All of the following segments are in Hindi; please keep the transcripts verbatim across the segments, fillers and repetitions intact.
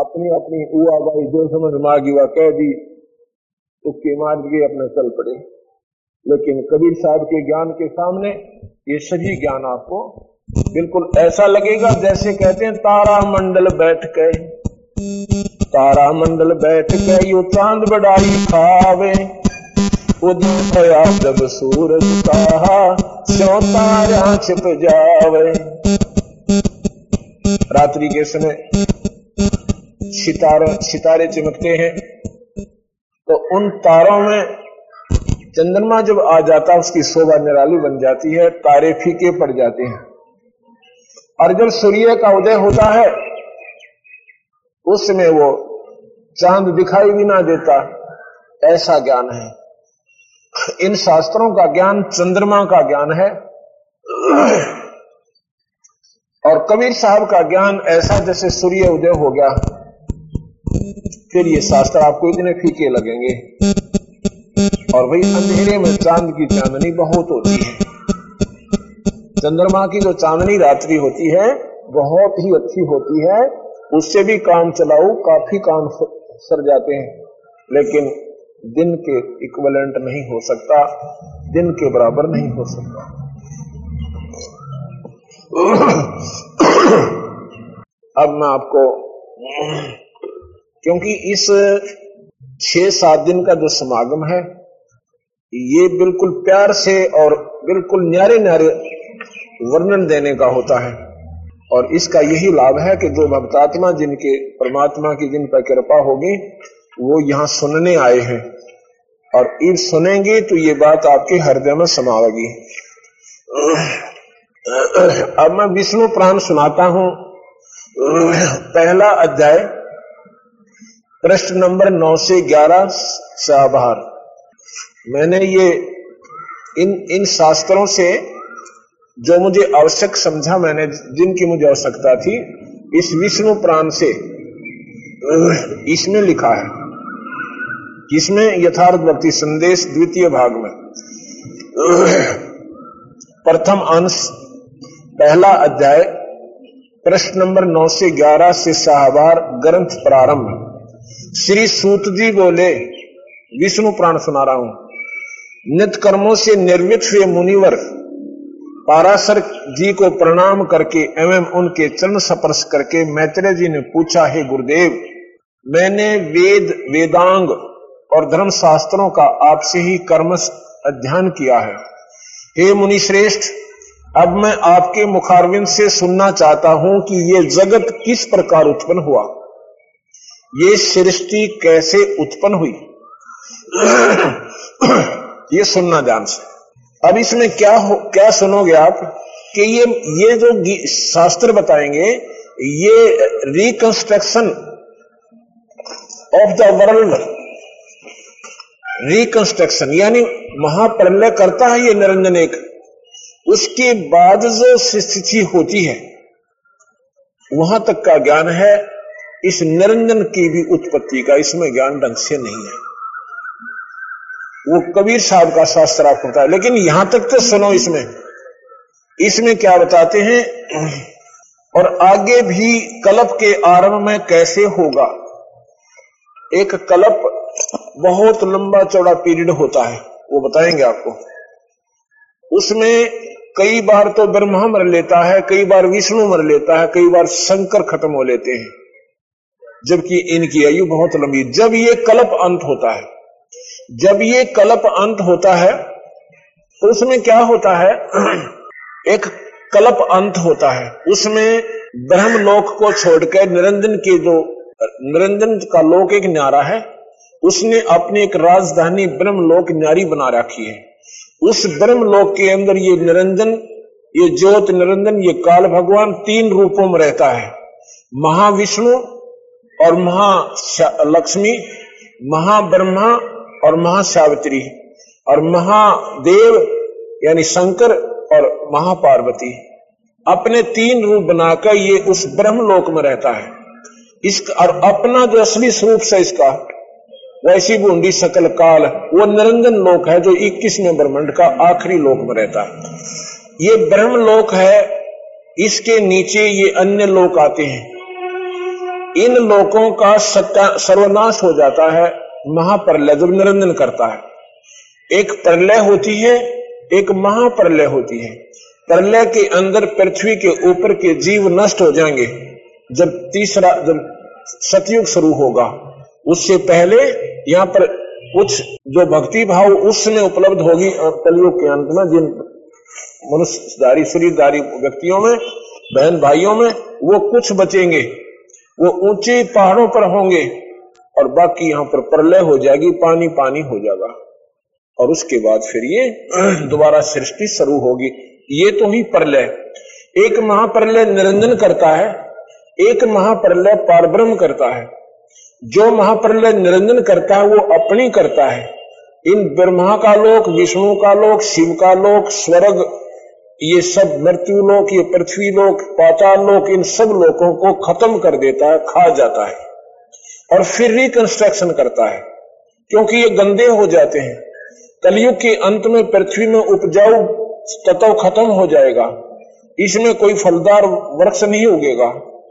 अपनी अपनी उआ बाई जो समझ मांगी वह कह दी, तुक्के मार दिए, अपने चल पड़े। लेकिन कबीर साहब के ज्ञान के सामने ये सभी ज्ञान आपको बिल्कुल ऐसा लगेगा जैसे कहते हैं तारा मंडल बैठ के, तारा मंडल बैठ के यो चांद बड़ाई खावे, उदित होया जब सूरज कहा स्यों तारा छिप जावे। रात्रि के समय सितारे सितारे चमकते हैं, तो उन तारों में चंद्रमा जब आ जाता उसकी शोभा निराली बन जाती है, तारे फीके पड़ जाते हैं। और जब सूर्य का उदय होता है उसमें वो चांद दिखाई भी ना देता, ऐसा ज्ञान है। इन शास्त्रों का ज्ञान चंद्रमा का ज्ञान है, और कबीर साहब का ज्ञान ऐसा जैसे सूर्य उदय हो गया, फिर ये शास्त्र आपको इतने फीके लगेंगे। और भाई अंधेरे में चांद की चांदनी बहुत होती है, चंद्रमा की जो चांदनी रात्रि होती है बहुत ही अच्छी होती है, उससे भी काम चलाओ काफी काम सर जाते हैं, लेकिन दिन के इक्विवेलेंट नहीं हो सकता, दिन के बराबर नहीं हो सकता। अब मैं आपको, क्योंकि इस छह सात दिन का जो समागम है ये बिल्कुल प्यार से और बिल्कुल न्यारे न्यारे वर्णन देने का होता है, और इसका यही लाभ है कि जो भक्तात्मा जिनके परमात्मा की जिन पर कृपा होगी वो यहाँ सुनने आए हैं, और इन सुनेंगे तो ये बात आपके हृदय में समावेगी। अब मैं विष्णु पुराण सुनाता हूं, पहला अध्याय प्रश्न नंबर नौ से ग्यारह से आभार। मैंने ये इन इन शास्त्रों से जो मुझे आवश्यक समझा, मैंने जिनकी मुझे आवश्यकता थी, इस विष्णु पुराण से इसमें लिखा है, इसमें यथार्थ भक्ति संदेश द्वितीय भाग में प्रथम अंश पहला अध्याय प्रश्न नंबर नौ से ग्यारह से साहबार ग्रंथ प्रारंभ। श्री सूत जी बोले, विष्णु पुराण सुना रहा हूं। नित्य कर्मों से निर्वृत हुए मुनिवर पाराशर जी को प्रणाम करके एवं उनके चरण स्पर्श करके मैत्रेय जी ने पूछा, हे गुरुदेव, मैंने वेद वेदांग और धर्म शास्त्रों का आपसे ही कर्म अध्ययन किया है। हे मुनि श्रेष्ठ, अब मैं आपके मुखारविंद से सुनना चाहता हूं कि ये जगत किस प्रकार उत्पन्न हुआ, ये सृष्टि कैसे उत्पन्न हुई, ये सुनना ध्यान से। अब इसमें क्या हो, क्या सुनोगे आप कि ये ये जो शास्त्र बताएंगे ये reconstruction of the world, reconstruction यानी महाप्रलय करता है ये निरंजन एक, उसके बाद जो स्थिति होती है वहां तक का ज्ञान है। इस निरंजन की भी उत्पत्ति का इसमें ज्ञान ढंग से नहीं है, वो कबीर साहब का शास्त्र आपको होता है। लेकिन यहां तक तो सुनो, इसमें इसमें क्या बताते हैं, और आगे भी कल्प के आरंभ में कैसे होगा। एक कल्प बहुत लंबा चौड़ा पीरियड होता है, वो बताएंगे आपको। उसमें कई बार तो ब्रह्मा मर लेता है, कई बार विष्णु मर लेता है, कई बार शंकर खत्म हो लेते हैं, जबकि इनकी आयु बहुत लंबी। जब ये कल्प अंत होता है, जब ये कल्प अंत होता है तो उसमें क्या होता है, एक कल्प अंत होता है, उसमें ब्रह्मलोक को छोड़कर निरंजन के जो निरंजन का लोक एक न्यारा है, उसने अपनी एक राजधानी ब्रह्मलोक न्यारी बना रखी है। उस ब्रह्मलोक के अंदर ये निरंजन, ये ज्योत निरंजन, ये काल भगवान तीन रूपों में रहता है, महाविष्णु और महालक्ष्मी, महाब्रह्मा और महासावित्री, और महादेव यानी शंकर और महापार्वती। अपने तीन रूप बनाकर ये उस ब्रह्मलोक में रहता है। इसका और अपना जो असली स्वरूप से इसका वैसी बूंदी सकल काल, वो निरंजन लोक है जो इक्कीसवें ब्रह्मांड का आखिरी लोक में रहता है। ये ब्रह्म लोक है, इसके नीचे ये अन्य लोक आते हैं। इन लोकों का सर्वनाश हो जाता है महाप्रलय जब निरंजन करता है। एक प्रलय होती है, एक महाप्रलय होती है। प्रलय के अंदर पृथ्वी के ऊपर के जीव नष्ट हो जाएंगे जब तीसरा जब सतयुग शुरू होगा। उससे पहले यहाँ पर कुछ जो भक्ति भाव उस समय उपलब्ध होगी और कलयुग के अंत में जिन मनुष्यधारी शरीरधारी व्यक्तियों में, बहन भाइयों में, वो कुछ बचेंगे, वो ऊंचे पहाड़ों पर होंगे और बाकी यहाँ पर प्रलय हो जाएगी, पानी पानी हो जाएगा और उसके बाद फिर ये दोबारा सृष्टि शुरू होगी। ये तो ही प्रलय। एक महाप्रलय निरंजन करता है, एक महाप्रलय पारब्रह्म करता है। जो महाप्रलय निरंजन करता है वो अपनी करता है। इन ब्रह्मा का लोक, विष्णु का लोक, शिव का लोक, स्वर्ग, ये सब मृत्यु लोक, ये पृथ्वी लोक, पाताल लोक, इन सब लोकों को खत्म कर देता है, खा जाता है और फिर रिकंस्ट्रक्शन करता है क्योंकि ये गंदे हो जाते हैं। कलयुग के अंत में पृथ्वी में उपजाऊ तत्व खत्म हो जाएगा, इसमें कोई फलदार वृक्ष नहीं उगेगा।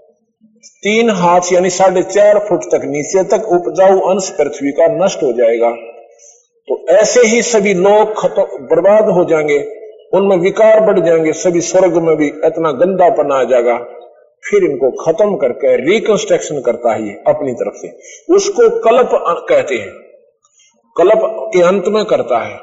तीन हाथ यानी साढ़े चार फुट तक नीचे तक उपजाऊ अंश पृथ्वी का नष्ट हो जाएगा। तो ऐसे ही सभी लोग खत्म बर्बाद हो जाएंगे, उनमें विकार बढ़ जाएंगे, सभी स्वर्ग में भी इतना गंदापन आ जाएगा। फिर इनको खत्म करके रिकंस्ट्रक्शन करता है ये अपनी तरफ से, उसको कल्प कहते हैं। कल्प के अंत में करता है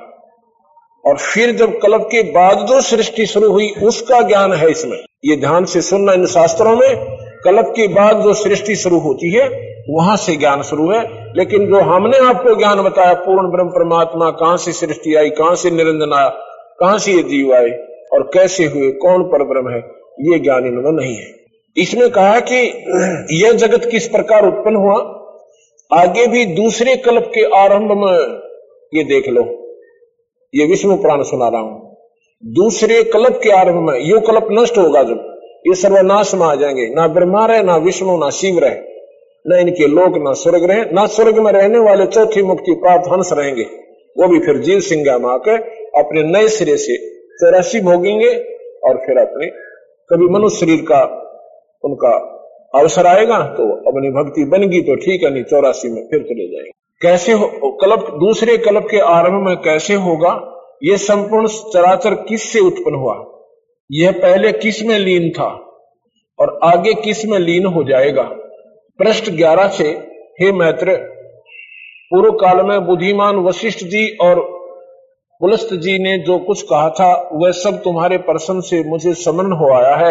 और फिर जब कल्प के बाद जो सृष्टि शुरू हुई उसका ज्ञान है इसमें। ये ध्यान से सुनना, इन शास्त्रों में कल्प के बाद जो सृष्टि शुरू होती है वहां से ज्ञान शुरू है। लेकिन जो हमने आपको ज्ञान बताया पूर्ण ब्रह्म परमात्मा, कहां से सृष्टि आई, कहां से निरंजन आया, कहां से ये जीव आए और कैसे हुए, कौन परब्रह्म है, ये ज्ञान इनमें नहीं है। इसमें कहा कि यह जगत किस प्रकार उत्पन्न हुआ, आगे भी दूसरे कल्प के आरंभ में ये देख लो। ये विष्णु पुराण सुना रहा हूं। दूसरे कल्प के आरंभ में यो कल्प नष्ट होगा जब ये सर्वनाश में आ जाएंगे, ना ब्रह्मा रहे, ना विष्णु, ना शिव रहे, न इनके लोक, ना स्वर्ग रहे, ना स्वर्ग में रहने वाले चौथी मुक्ति प्राप्त हंस रहेंगे। वो भी फिर जीव सिंगा में आकर अपने नए सिरे से चौरासी भोगेंगे और फिर अपने कभी मनुष्य शरीर का उनका अवसर आएगा तो अपनी भक्ति बनेगी तो ठीक है, नहीं चौरासी में फिर चले जाएंगे। कैसे हो कल्प, दूसरे कल्प के आरंभ में कैसे होगा, ये संपूर्ण चराचर किस से उत्पन्न हुआ, यह पहले किस में लीन था और आगे किस में लीन हो जाएगा। पृष्ठ ग्यारह से, हे मैत्र, पूर्व काल में बुद्धिमान वशिष्ठ जी और पुलस्त जी ने जो कुछ कहा था वह सब तुम्हारे प्रश्न से मुझे स्मरण हो आया है।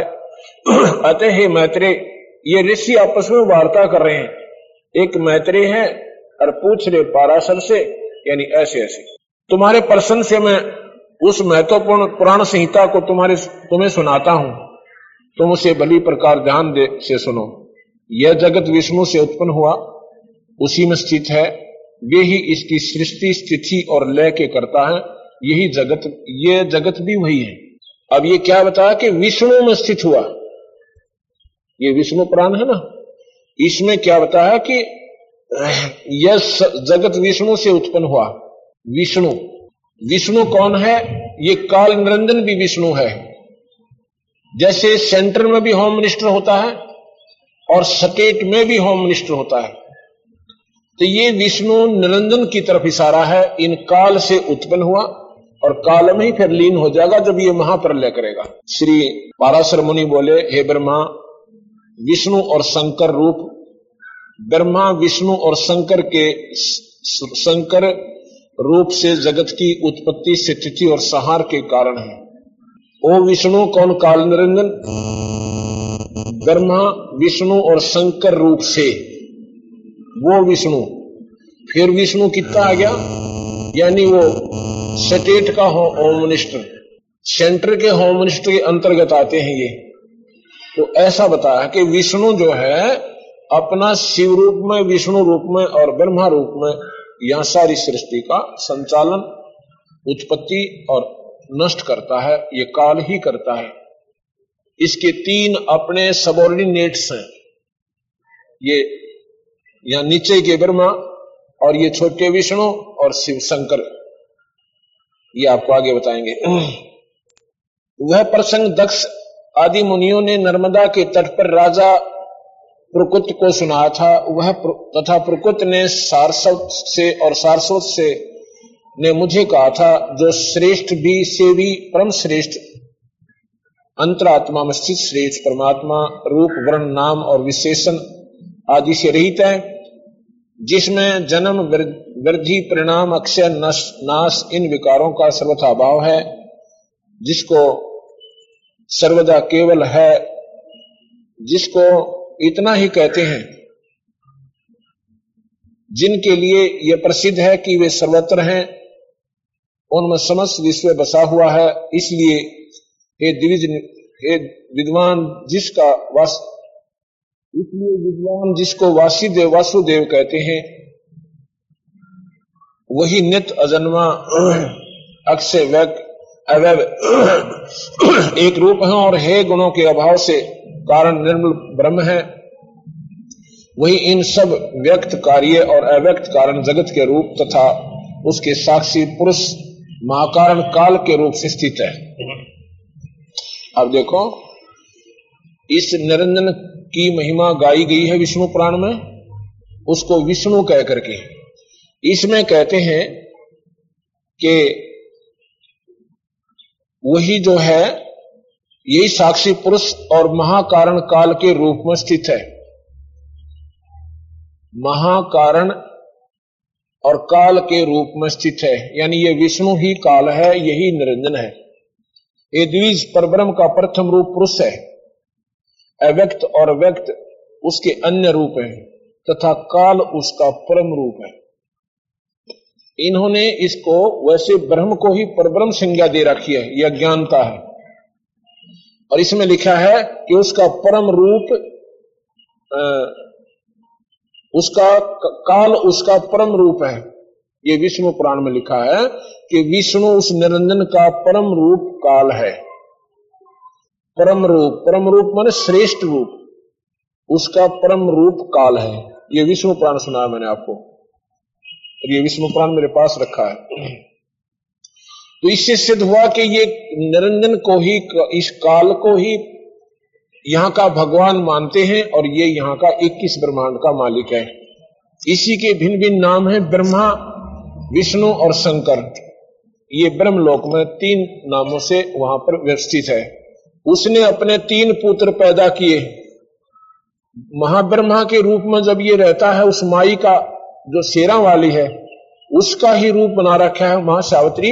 अतः हे मैत्रेय, ये ऋषि आपस में वार्ता कर रहे हैं। एक मैत्रेय है और पूछ रहे पाराशर से, यानी ऐसे ऐसे तुम्हारे प्रश्न से मैं उस महत्वपूर्ण पुराण संहिता को तुम्हारे तुम्हें सुनाता हूं, तुम उसे भली प्रकार ध्यान दे से सुनो। यह जगत विष्णु से उत्पन्न हुआ, उसी में स्थित है, वे ही इसकी सृष्टि स्थिति और लय के करता है। यही जगत, ये जगत भी वही है। अब ये क्या बताया कि विष्णु में स्थित हुआ, ये विष्णु पुराण है ना, इसमें क्या बताया कि यह जगत विष्णु से उत्पन्न हुआ। विष्णु विष्णु कौन है, ये काल निरंजन भी विष्णु है। जैसे सेंटर में भी होम मिनिस्टर होता है और स्टेट में भी होम मिनिस्टर होता है, तो ये विष्णु निरंजन की तरफ इशारा है। इन काल से उत्पन्न हुआ और काल में ही फिर लीन हो जाएगा जब ये महाप्रलय करेगा। श्री पाराशर मुनि बोले, हे ब्रह्मा, विष्णु और शंकर रूप, ब्रह्मा विष्णु और शंकर के शंकर रूप से जगत की उत्पत्ति, स्थिति और संहार के कारण है। ओ विष्णु कौन, काल निरंजन, ब्रह्मा विष्णु और शंकर रूप से, वो विष्णु। फिर विष्णु कितना आ गया, यानी वो स्टेट का होम मिनिस्टर, सेंटर के होम मिनिस्टर के अंतर्गत आते हैं ये। तो ऐसा बताया कि विष्णु जो है अपना शिव रूप में, विष्णु रूप में और ब्रह्मा रूप में यहां सारी सृष्टि का संचालन, उत्पत्ति और नष्ट करता है, ये काल ही करता है। इसके तीन अपने सबऑर्डिनेट्स हैं, ये यहां नीचे के ब्रह्मा और ये छोटे विष्णु और शिव शंकर, ये आपको आगे बताएंगे। वह प्रसंग दक्ष आदि मुनियों ने नर्मदा के तट पर राजा प्रकृति को सुनाया था, वह तथा प्रकृति ने सारस्वत से और सारस्वत से ने मुझे कहा था, जो श्रेष्ठ भी से भी परम श्रेष्ठ अंतरात्मा में स्थित श्रेष्ठ परमात्मा रूप वर्ण नाम और विशेषण आदि से रहित है, जिसमें जन्म वृद्धि परिणाम अक्षय नाश इन विकारों का सर्वथा अभाव है, जिसको सर्वदा केवल है, जिसको इतना ही कहते हैं, जिनके लिए यह प्रसिद्ध है कि वे सर्वत्र हैं, उनमें समस्त विश्व बसा हुआ है। इसलिए हे द्विज हे विद्वान जिसका वास इसलिए विद्वान जिसको वासुदेव वासुदेव कहते हैं, वही नित्य अजन्मा अक्षय व्यक्त अवैव एक रूप है और हे गुणों के अभाव से कारण निर्मल ब्रह्म है। वही इन सब व्यक्त कार्य और अव्यक्त कारण जगत के रूप तथा उसके साक्षी पुरुष महाकारण काल के रूप से स्थित है। अब देखो, इस निरंजन की महिमा गाई गई है विष्णु पुराण में, उसको विष्णु कह करके। इसमें कहते हैं कि वही जो है यही साक्षी पुरुष और महाकारण काल के रूप में स्थित है। महाकारण और काल के रूप में स्थित है, यानी ये विष्णु ही काल है, यही निरंजन है। ये द्विज परब्रह्म का प्रथम रूप पुरुष है, अव्यक्त और व्यक्त उसके अन्य रूप हैं तथा काल उसका परम रूप है। इन्होंने इसको वैसे ब्रह्म को ही परब्रह्म संज्ञा दे रखी है, यह अज्ञानता है। और इसमें लिखा है कि उसका परम रूप आ, उसका काल उसका परम रूप है। ये विष्णु पुराण में लिखा है कि विष्णु उस निरंजन का परम रूप काल है। परम रूप, परम रूप माने श्रेष्ठ रूप, उसका परम रूप काल है। ये विष्णु पुराण सुनाया मैंने आपको, ये विष्णु पुराण मेरे पास रखा है। तो इससे सिद्ध हुआ कि ये निरंजन को ही, इस काल को ही यहां का भगवान मानते हैं और ये यहां का इक्कीस ब्रह्मांड का मालिक है। इसी के भिन्न भिन्न नाम हैं, ब्रह्मा, विष्णु और शंकर। ये ब्रह्मलोक में तीन नामों से वहां पर व्यवस्थित है। उसने अपने तीन पुत्र पैदा किए। महाब्रह्मा के रूप में जब ये रहता है, उस माई का जो शेरा वाली है उसका ही रूप बना रखा है महासावित्री,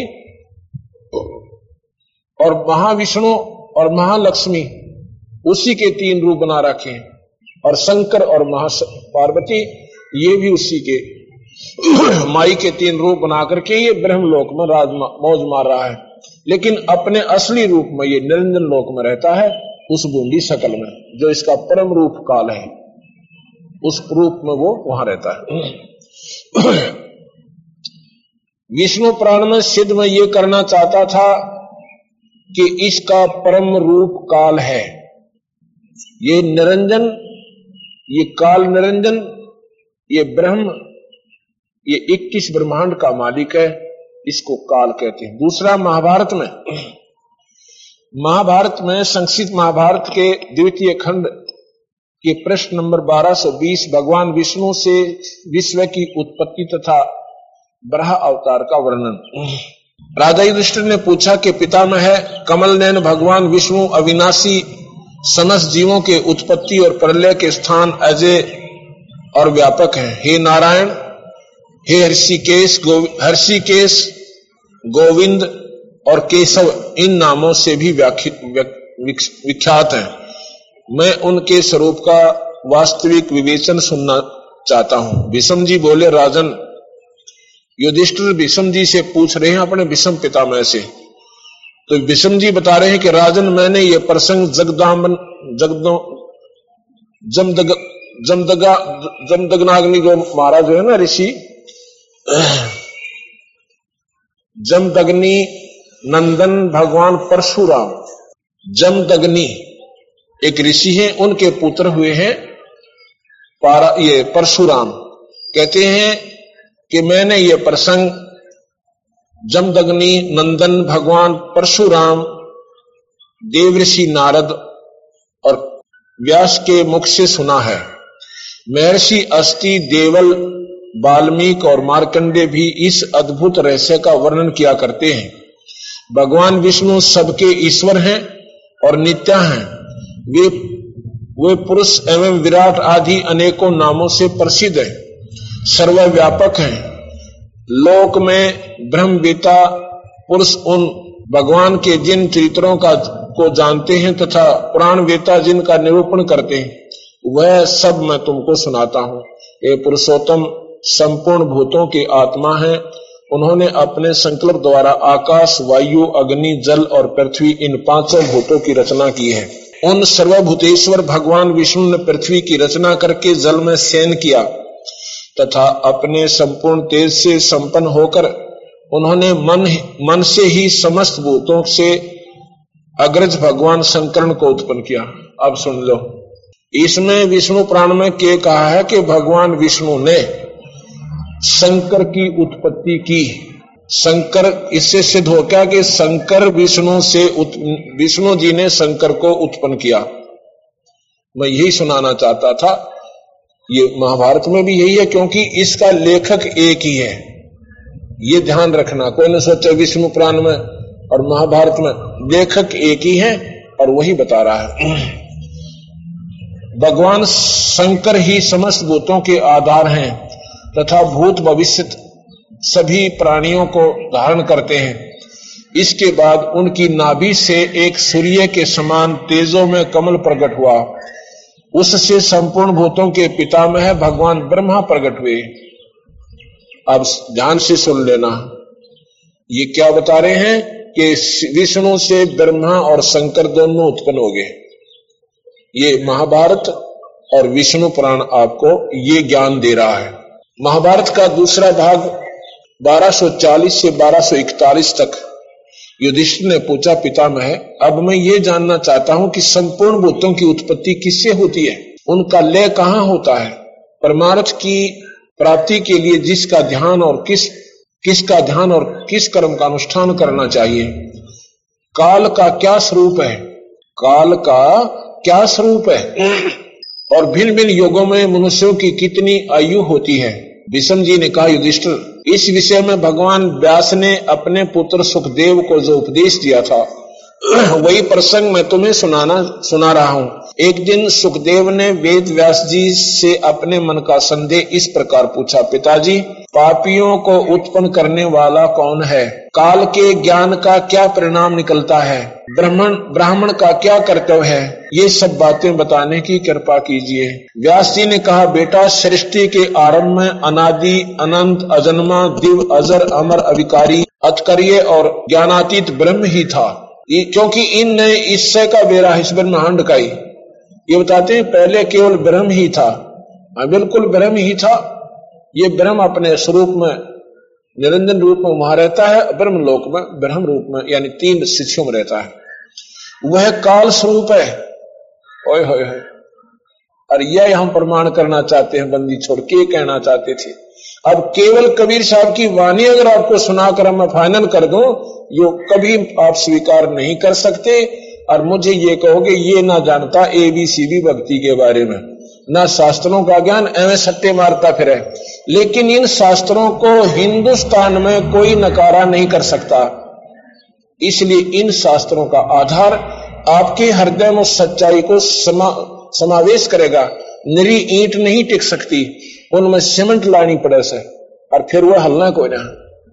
और महाविष्णु और महालक्ष्मी उसी के तीन रूप बना रखे हैं, और शंकर और महापार्वती ये भी उसी के माई के तीन रूप बना करके ये ब्रह्मलोक में राज मौज मार रहा है। लेकिन अपने असली रूप में ये निरंजन लोक में रहता है, उस बूंदी शकल में, जो इसका परम रूप काल है, उस रूप में वो वहां रहता है। विष्णु पुराण में सिद्ध में ये करना चाहता था कि इसका परम रूप काल है। ये निरंजन, ये काल निरंजन, ये ब्रह्म, ये इक्कीस ब्रह्मांड का मालिक है, इसको काल कहते हैं। दूसरा, महाभारत में महाभारत में संक्षिप्त महाभारत के द्वितीय खंड के प्रश्न नंबर बारह सौ बीस भगवान विष्णु से विश्व की उत्पत्ति तथा बराह अवतार का वर्णन। राजा युधिष्ठिर ने पूछा कि पितामह है कमल नयन भगवान विष्णु अविनाशी समस्त जीवों के उत्पत्ति और प्रलय के स्थान अजय और व्यापक हैं। हे नारायण, हे हर्षिकेश, हर्षिकेश, गोविंद और केशव इन नामों से भी विख्यात हैं। मैं उनके स्वरूप का वास्तविक विवेचन सुनना चाहता हूं। भीष्म जी बोले, राजन, युधिष्ठिर भीष्म जी से पूछ रहे हैं अपने भीष्म पितामह से। तो भीष्म जी बता रहे हैं कि राजन, मैंने ये प्रसंग जगदामन जगदो जमदग जमदगा जमदग्नाग्नि जो महाराज जो है ना ऋषि, जमदग्नि नंदन भगवान परशुराम, जमदग्नि एक ऋषि हैं, उनके पुत्र हुए हैं पारा ये परशुराम। कहते हैं कि मैंने ये प्रसंग जमदग्नि नंदन भगवान परशुराम, देवऋषि नारद और व्यास के मुख से सुना है। महर्षि अस्ति, देवल, वाल्मीकि और मार्कंडे भी इस अद्भुत रहस्य का वर्णन किया करते हैं। भगवान विष्णु सबके ईश्वर हैं और नित्य हैं। वे वे पुरुष एवं विराट आदि अनेकों नामों से प्रसिद्ध हैं, सर्वव्यापक हैं। लोक में ब्रह्मवेता पुरुष उन भगवान के जिन चरित्रों का को जानते हैं तथा पुराणवेता जिनका निरूपण करते हैं, वह सब मैं तुमको सुनाता हूं। ये पुरुषोत्तम संपूर्ण भूतों की आत्मा है। उन्होंने अपने संकल्प द्वारा आकाश, वायु, अग्नि, जल और पृथ्वी इन पांचों भूतों की रचना की है। उन सर्वभूतेश्वर भगवान विष्णु ने पृथ्वी की रचना करके जल में शयन किया तथा अपने संपूर्ण तेज से संपन्न होकर उन्होंने मन मन से ही समस्त भूतों से अग्रज भगवान शंकर को उत्पन्न किया। अब सुन लो, इसमें विष्णु पुराण में क्या कहा है कि भगवान विष्णु ने शंकर की उत्पत्ति की। शंकर, इससे सिद्ध हो गया कि शंकर विष्णु से विष्णु जी ने शंकर को उत्पन्न किया। मैं यही सुनाना चाहता था। ये महाभारत में भी यही है, क्योंकि इसका लेखक एक ही है। ये ध्यान रखना, कोई न सोचे विष्णु पुराण में और महाभारत में लेखक एक ही है और वही बता रहा है। भगवान शंकर ही समस्त भूतों के आधार हैं तथा भूत भविष्य सभी प्राणियों को धारण करते हैं। इसके बाद उनकी नाभि से एक सूर्य के समान तेजों में कमल प्रकट हुआ। उससे संपूर्ण भूतों के पितामह भगवान ब्रह्मा प्रकट हुए। अब ध्यान से सुन लेना, ये क्या बता रहे हैं कि विष्णु से ब्रह्मा और शंकर दोनों उत्पन्न हो गए। ये महाभारत और विष्णु पुराण आपको ये ज्ञान दे रहा है। महाभारत का दूसरा भाग बारह सौ चालीस से बारह सौ इकतालीस तक युधिष्ठिर ने पूछा, पितामह, अब मैं ये जानना चाहता हूं कि संपूर्ण भूतों की उत्पत्ति किससे होती है, उनका लय कहां होता है। परमार्थ की प्राप्ति के लिए जिसका ध्यान और किस किसका ध्यान और किस कर्म का अनुष्ठान करना चाहिए। काल का क्या स्वरूप है, काल का क्या स्वरूप है और भिन्न भिन्न युगों में मनुष्यों की कितनी आयु होती है। भीष्म जी ने कहा, युधिष्ठिर, इस विषय में भगवान व्यास ने अपने पुत्र सुखदेव को जो उपदेश दिया था वही प्रसंग मैं तुम्हें सुनाना सुना रहा हूं। एक दिन सुखदेव ने वेद व्यास जी से अपने मन का संदेह इस प्रकार पूछा, पिताजी, पापियों को उत्पन्न करने वाला कौन है? काल के ज्ञान का क्या परिणाम निकलता है? ब्राह्मण ब्राह्मण का क्या कर्तव्य है? ये सब बातें बताने की कृपा कीजिए। व्यास जी ने कहा, बेटा, सृष्टि के आरंभ में अनादि, अनंत, अजन्मा, दिव्य, अजर, अमर, अविकारी, अतकर्य और ज्ञानातीत ब्रह्म ही था। क्योंकि इन ने ईश्वर का बेरा इस ब्रह्मांड का ही, ये बताते हैं पहले केवल ब्रह्म ही था। बिल्कुल ब्रह्म ही था। ये ब्रह्म अपने स्वरूप में निरंजन रूप में वहां रहता है, ब्रह्म लोक में ब्रह्म रूप में यानी तीन शिष्यों में रहता है। वह काल स्वरूप है। ओए होए होए, और यह हम प्रमाण करना चाहते हैं, बंदी छोड़ के कहना चाहते थे। अब केवल कबीर साहब की वाणी अगर आपको सुनाकर मैं फाइनल कर दूं, यो कभी आप स्वीकार नहीं कर सकते। और मुझे ये कहोगे ये ना जानता एबीसीडी भक्ति के बारे में, ना शास्त्रों का ज्ञान, एवं सत्य मारता फिरे। लेकिन इन शास्त्रों को हिंदुस्तान में कोई नकारा नहीं कर सकता। इसलिए इन शास्त्रों का आधार आपके हृदय में सच्चाई को समा, समावेश करेगा। निरी ईंट नहीं टिक सकती, उनमें सीमेंट लानी पड़े से, और फिर वह हलना कोई ना।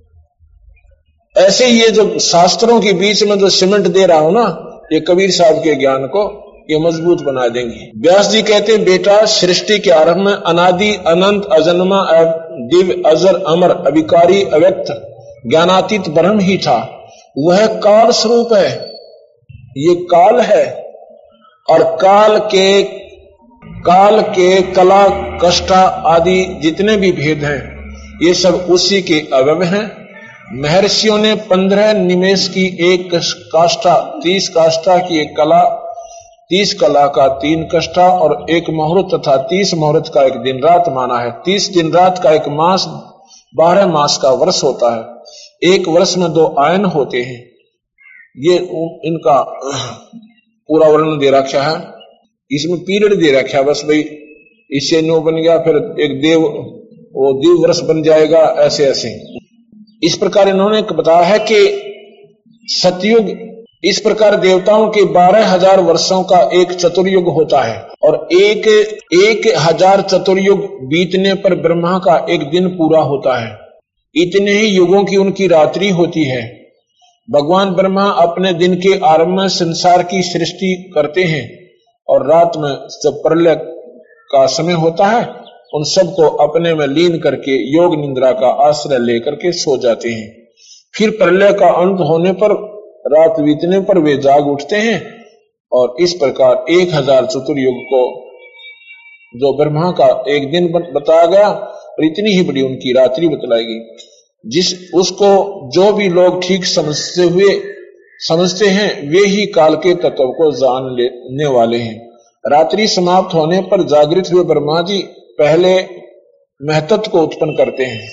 ऐसे ये जो शास्त्रों के बीच में जो सीमेंट दे रहा हूं ना, ये कबीर साहब के ज्ञान को ये मजबूत बना देंगे। व्यास जी कहते हैं, बेटा, सृष्टि के आरंभ में अनादि, अनंत, अजन्मा, दिव्य, अजर, अमर, अविकारी, अव्यक्त, ज्ञानातीत ब्रह्म ही था। वह काल स्वरूप है। ये काल है और काल के काल के कला, कष्टा आदि जितने भी भेद हैं, ये सब उसी के अवयव हैं। महर्षियों ने पंद्रह निमेष की एक काष्ठा, तीस काष्ठा की एक कला, तीस कला का तीन कष्ठा और एक मुहूर्त तथा तीस मुहूर्त का एक दिन रात माना है। तीस दिन रात का एक मास, बारह मास का वर्ष होता है। एक वर्ष में दो आयन होते हैं। ये इनका पूरा वर्णन दे रखा है, इसमें पीरियड दे रखा है। बस भाई इससे नो बन गया, फिर एक देव वो दिव वर्ष बन जाएगा, ऐसे ऐसे। इस प्रकार इन्होंने बताया है कि सतयुग इस प्रकार देवताओं के बारह हजार वर्षों का एक चतुर्युग होता है, और एक एक हजार चतुर्युग बीतने पर ब्रह्मा का एक दिन पूरा होता है। इतने ही युगों की उनकी रात्रि होती है। भगवान ब्रह्मा अपने दिन के आरंभ में संसार की सृष्टि करते हैं, और रात में जब प्रलय का समय होता है उन सबको अपने में लीन करके योग निद्रा का आश्रय लेकर के सो जाते हैं। फिर प्रलय का अंत होने पर रात बीतने पर वे जाग उठते हैं, और इस प्रकार एक हजार चतुर्युग को जो ब्रह्मा का एक दिन बताया गया और इतनी ही बड़ी उनकी रात्रि बतलाई गई, जिस उसको जो भी लोग ठीक समझते हुए समझते हैं वे ही काल के तत्व को जान लेने वाले हैं। रात्रि समाप्त होने पर जागृत हुए ब्रह्मा जी पहले महतत्व को उत्पन्न करते हैं।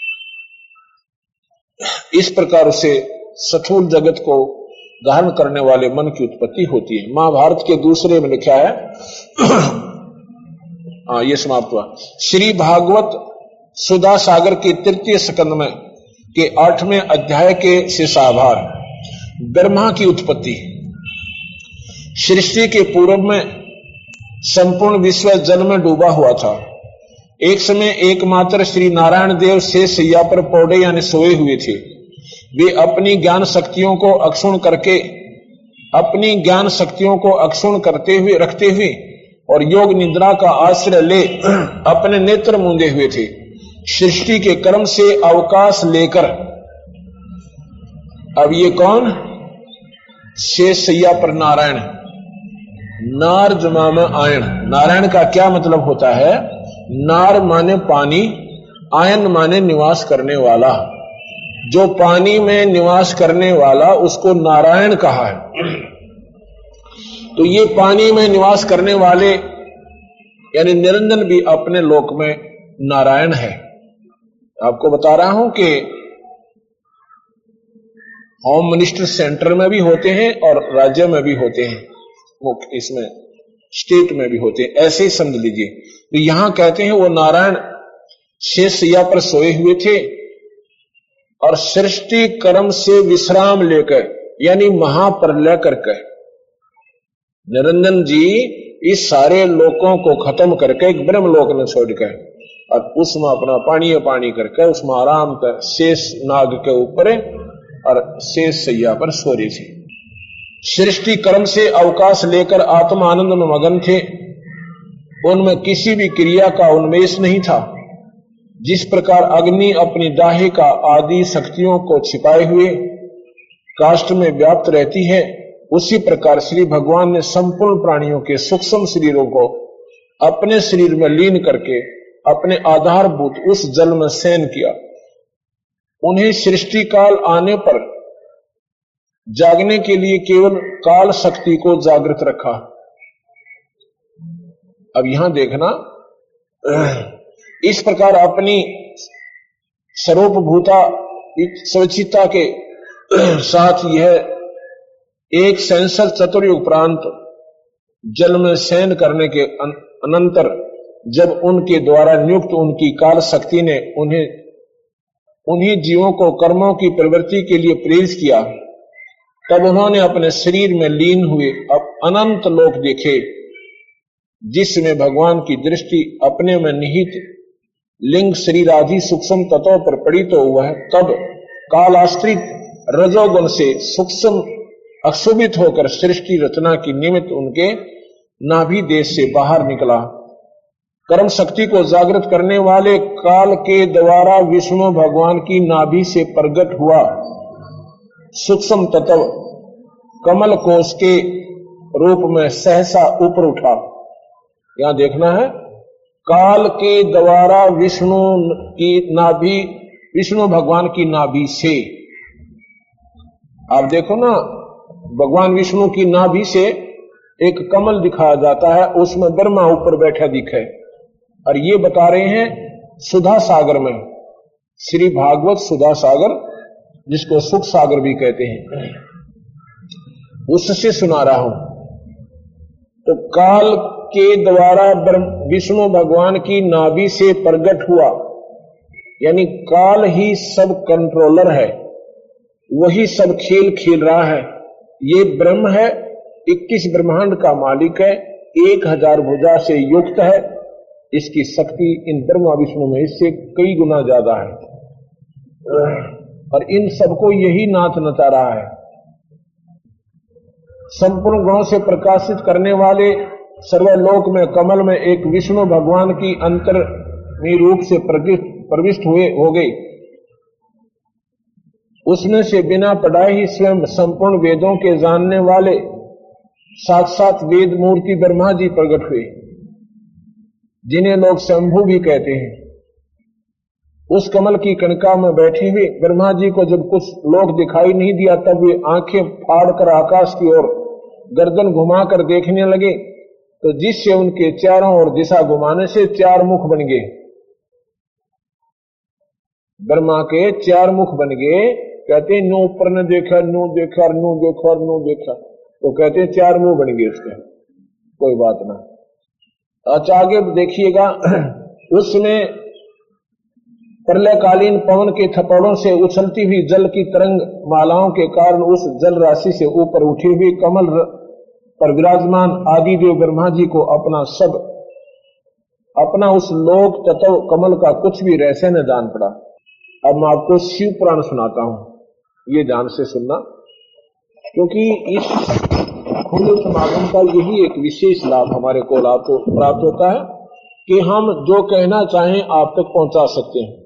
इस प्रकार उसे स्थूल जगत को धारण करने वाले मन की उत्पत्ति होती है। महाभारत के दूसरे में लिखा है हाँ ये समाप्त हुआ। श्री भागवत सुधा सागर के तृतीय स्कंद में के आठवें अध्याय के शेषाभार ब्रह्मा की उत्पत्ति। सृष्टि के पूर्व में संपूर्ण विश्व जल में डूबा हुआ था। एक समय एकमात्र श्री नारायण देव शेष शैया पर पौड़े यानी सोए हुए थे। वे अपनी ज्ञान शक्तियों को अक्षुण करके अपनी ज्ञान शक्तियों को अक्षुण करते हुए रखते हुए और योग निद्रा का आश्रय ले अपने नेत्र मूंदे हुए थे। सृष्टि के क्रम से अवकाश लेकर अब ये कौन? शेष शैया पर नारायण, नार जमा में आयन। नारायण का क्या मतलब होता है? नार माने पानी, आयन माने निवास करने वाला। जो पानी में निवास करने वाला उसको नारायण कहा है। तो ये पानी में निवास करने वाले यानी निरंजन भी अपने लोक में नारायण है। आपको बता रहा हूं कि होम मिनिस्टर सेंटर में भी होते हैं और राज्य में भी होते हैं, इसमें स्टेट में भी होते हैं, ऐसे ही समझ लीजिए। तो यहां कहते हैं वो नारायण शेष शैया पर सोए हुए थे और सृष्टि कर्म से विश्राम लेकर यानी महाप्रलय करके निरंजन जी इस सारे लोकों को खत्म करके एक ब्रह्म लोक में छोड़कर और उसमें अपना पानी पानी करके उसमें आराम कर शेष नाग के ऊपर और शेष शैया पर सो रहे थे। सृष्टि कर्म से अवकाश लेकर आत्मा आनंद में मगन थे। उनमें किसी भी क्रिया का उन्मेष नहीं था। जिस प्रकार अग्नि अपनी दाहिका आदि शक्तियों को छिपाए हुए काष्ठ में व्याप्त रहती है, उसी प्रकार श्री भगवान ने संपूर्ण प्राणियों के सूक्ष्म शरीरों को अपने शरीर में लीन करके अपने आधारभूत उस जल में शयन किया। उन्हें सृष्टि काल आने पर जागने के लिए केवल काल शक्ति को जागृत रखा। अब यहां देखना, इस प्रकार अपनी स्वरूपभूता स्वचिता के साथ यह एक संसद चतुर्युग उपरांत जल में शयन करने के अनंतर जब उनके द्वारा नियुक्त उनकी काल शक्ति ने उन्हें उन्हीं जीवों को कर्मों की प्रवृत्ति के लिए प्रेरित किया, तब उन्होंने अपने शरीर में लीन हुए अब अनंत लोक देखे, जिसमें भगवान की दृष्टि अपने में निहित लिंग शरीर आदि सूक्ष्म तत्वों पर पड़ी तो हुआ है। तब कालाश्रित रजोगुण से सूक्ष्म अक्षुभित होकर सृष्टि रचना की निमित्त उनके नाभि देश से बाहर निकला। कर्म शक्ति को जागृत करने वाले काल के द्वारा विष्णु भगवान की नाभि से प्रकट हुआ सूक्ष्म तत्व कमल कोश के रूप में सहसा ऊपर उठा। यहां देखना है, काल के द्वारा विष्णु की नाभि विष्णु भगवान की नाभि से। आप देखो ना, भगवान विष्णु की नाभि से एक कमल दिखाया जाता है, उसमें ब्रह्मा ऊपर बैठा दिखे। और ये बता रहे हैं सुधा सागर में, श्री भागवत सुधा सागर जिसको सुख सागर भी कहते हैं, उससे सुना रहा हूं। तो काल के द्वारा विष्णु भगवान की नाभि से प्रकट हुआ, यानी काल ही सब कंट्रोलर है, वही सब खेल खेल रहा है। ये ब्रह्म है, इक्कीस ब्रह्मांड का मालिक है, एक हजार भुजा से युक्त है। इसकी शक्ति इन ब्रह्मा विष्णु में इससे कई गुना ज्यादा है और इन सबको यही नाच नचा रहा है। संपूर्ण गुणों से प्रकाशित करने वाले सर्वलोक में कमल में एक विष्णु भगवान की अंतर्मी रूप से प्रविष्ट हुए हो गई। उसमें से बिना पढ़ाए ही स्वयं संपूर्ण वेदों के जानने वाले साक्षात वेद मूर्ति ब्रह्मा जी प्रकट हुए, जिन्हें लोग शंभु भी कहते हैं। उस कमल की कणका में बैठे हुए ब्रह्मा जी को जब कुछ लोग दिखाई नहीं दिया, तब वे आंखें फाड़कर आकाश की ओर गर्दन घुमाकर देखने लगे, तो जिससे उनके चारों ओर दिशा घुमाने से चार मुख बन गए। ब्रह्मा के चार मुख बन गए। कहते हैं नो ऊपर ने देखा, नो देखा, नो देखा, नो देखा, तो कहते हैं चार मुंह बन गए उसके। कोई बात ना। अच्छा आगे देखिएगा, उसमें प्रलयकालीन पवन के थप्पड़ों से उछलती हुई जल की तरंग मालाओं के कारण उस जल राशि से ऊपर उठी हुई कमल पर विराजमान आदिदेव ब्रह्मा जी को अपना सब अपना उस लोक तत्व कमल का कुछ भी रहस्य न जान पड़ा। अब मैं आपको शिव पुराण सुनाता हूं, ये ध्यान से सुनना, क्योंकि इस खुले समागम का यही एक विशेष लाभ हमारे को लाभ को प्राप्त होता है कि हम जो कहना चाहें आप तक पहुंचा सकते हैं।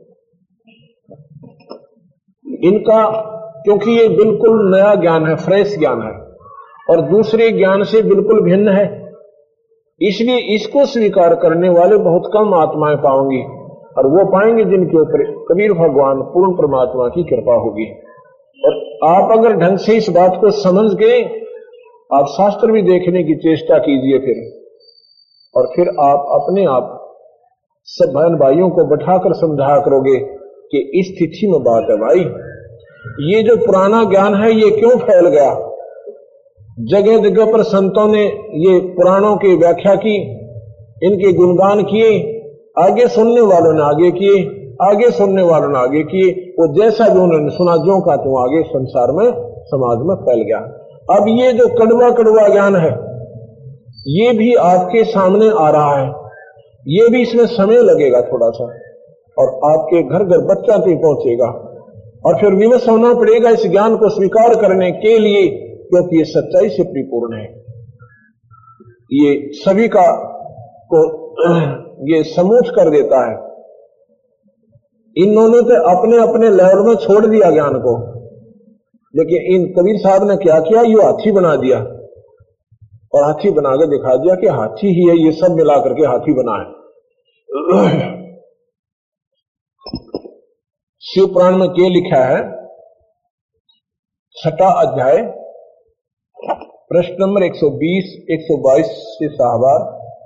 इनका क्योंकि ये बिल्कुल नया ज्ञान है, फ्रेश ज्ञान है और दूसरे ज्ञान से बिल्कुल भिन्न है, इसलिए इसको स्वीकार करने वाले बहुत कम आत्माएं पाएंगी और वो पाएंगे जिनके ऊपर कबीर भगवान पूर्ण परमात्मा की कृपा होगी। और आप अगर ढंग से इस बात को समझ गए, आप शास्त्र भी देखने की चेष्टा कीजिए फिर, और फिर आप अपने आप सब बहन भाइयों को बैठाकर समझाया करोगे कि इस तिथि में बात है भाई, ये जो पुराना ज्ञान है ये क्यों फैल गया। जगह जगह पर संतों ने ये पुराणों की व्याख्या की, इनके गुणगान किए, आगे सुनने वालों ने आगे किए, आगे सुनने वालों ने आगे किए, वो जैसा जो उन्होंने सुना जो का तो आगे संसार में समाज में फैल गया। अब ये जो कड़वा कड़वा ज्ञान है ये भी आपके सामने आ रहा है, ये भी इसमें समय लगेगा थोड़ा सा, और आपके घर घर बच्चा तक पहुंचेगा और फिर विवश होना पड़ेगा इस ज्ञान को स्वीकार करने के लिए, क्योंकि ये सच्चाई से परिपूर्ण है। ये सभी का को ये समूच कर देता है। इन्होंने तो अपने अपने लेवल में छोड़ दिया ज्ञान को, लेकिन इन कबीर साहब ने क्या किया, ये हाथी बना दिया और हाथी बनाकर दिखा दिया कि हाथी ही है, ये सब मिला करके हाथी बना है। शिव पुराण में क्या लिखा है, छठा अध्याय प्रश्न नंबर एक सौ बीस एक सौ बाईस से साहबा।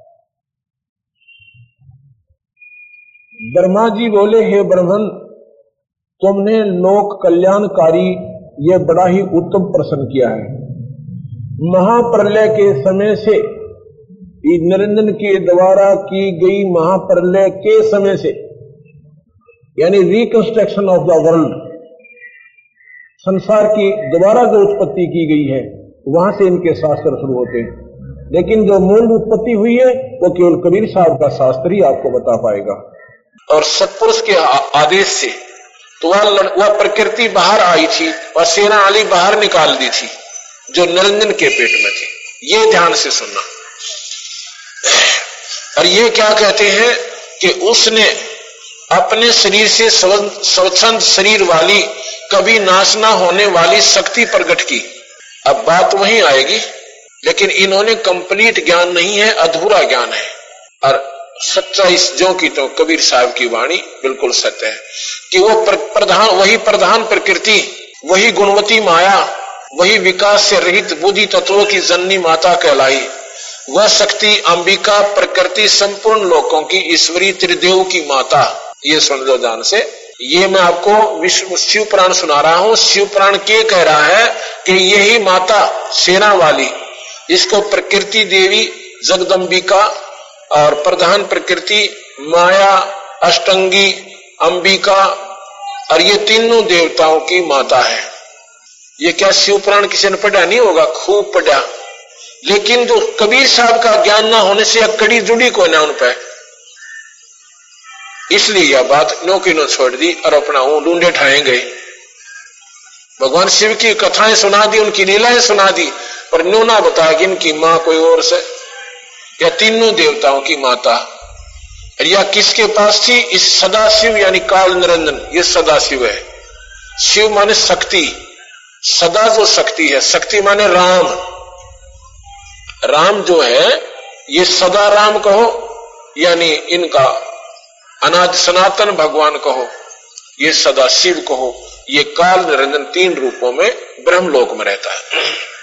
ब्रह्मा जी बोले, हे ब्रह्मन, तुमने लोक कल्याणकारी यह बड़ा ही उत्तम प्रश्न किया है। महाप्रलय के समय से, निरंजन के द्वारा की गई महाप्रलय के समय से, यानी रिकंस्ट्रक्शन ऑफ द वर्ल्ड, संसार की दोबारा जो उत्पत्ति की गई है वहां से इनके शास्त्र शुरू होते हैं, लेकिन जो मूल उत्पत्ति हुई है वो केवल कबीर साहब का शास्त्र ही आपको बता पाएगा। और सत्पुरुष के आदेश से तो वह वह प्रकृति बाहर आई थी और सेना अली बाहर निकाल दी थी जो निरंजन के पेट में थी। ये ध्यान से सुनना। और ये क्या कहते हैं कि उसने अपने शरीर से स्वच्छंद शरीर वाली, कभी नाश ना होने वाली शक्ति प्रकट की। अब बात वहीं आएगी, लेकिन इन्होंने कंप्लीट ज्ञान नहीं है, अधूरा ज्ञान है। और सच्चाई जो की तो कबीर साहब की वाणी बिल्कुल सत्य है कि वो प्रधान, वही प्रधान प्रकृति, वही गुणवती माया, वही विकास से रहित बुद्धि तत्वों की जननी माता कहलाई। वह शक्ति अंबिका प्रकृति संपूर्ण लोकों की ईश्वरी त्रिदेव की माता। ये सुन लो ध्यान से। ये मैं आपको विश्व शिव पुराण सुना रहा हूं। शिव पुराण के कह रहा है कि यही माता सेना वाली, इसको प्रकृति देवी जगदम्बिका और प्रधान प्रकृति माया, अष्टंगी, अंबिका और ये तीनों देवताओं की माता है। ये क्या शिव पुराण किसी ने पढ़ा नहीं होगा, खूब पढ़ा, लेकिन जो कबीर साहब का ज्ञान ना होने से कड़ी जुड़ी कोई ना उन पर, इसलिए यह बात नो की नो छोड़ दी और अपना ढूंढे ठाए गए। भगवान शिव की कथाएं सुना दी, उनकी लीलाएं सुना दी, पर नो ना बताया कि इनकी मां कोई और से, या तीनों देवताओं की माता। या किसके पास थी? इस सदाशिव यानी काल निरंजन, ये सदाशिव है। शिव माने शक्ति, सदा जो शक्ति है, शक्ति माने राम। राम जो है ये सदा राम कहो, यानी इनका अनाद सनातन भगवान कहो, ये सदा शिव कहो, ये काल निरंजन तीन रूपों में ब्रह्मलोक में रहता है।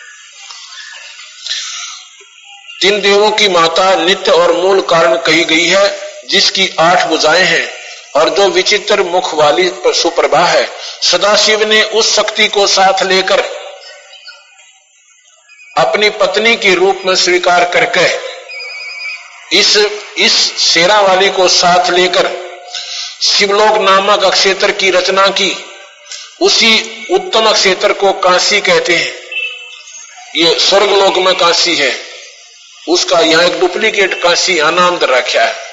तीन देवों की माता नित्य और मूल कारण कही गई है, जिसकी आठ भुजाएं हैं और जो विचित्र मुख वाली सुप्रभा है। सदाशिव ने उस शक्ति को साथ लेकर अपनी पत्नी के रूप में स्वीकार करके इस इस शेरा वाली को साथ लेकर शिवलोक नामक क्षेत्र की रचना की। उसी उत्तम क्षेत्र को काशी कहते हैं। ये स्वर्गलोक में काशी है, उसका यहां एक डुप्लीकेट काशी यहां नाम दे रखा है।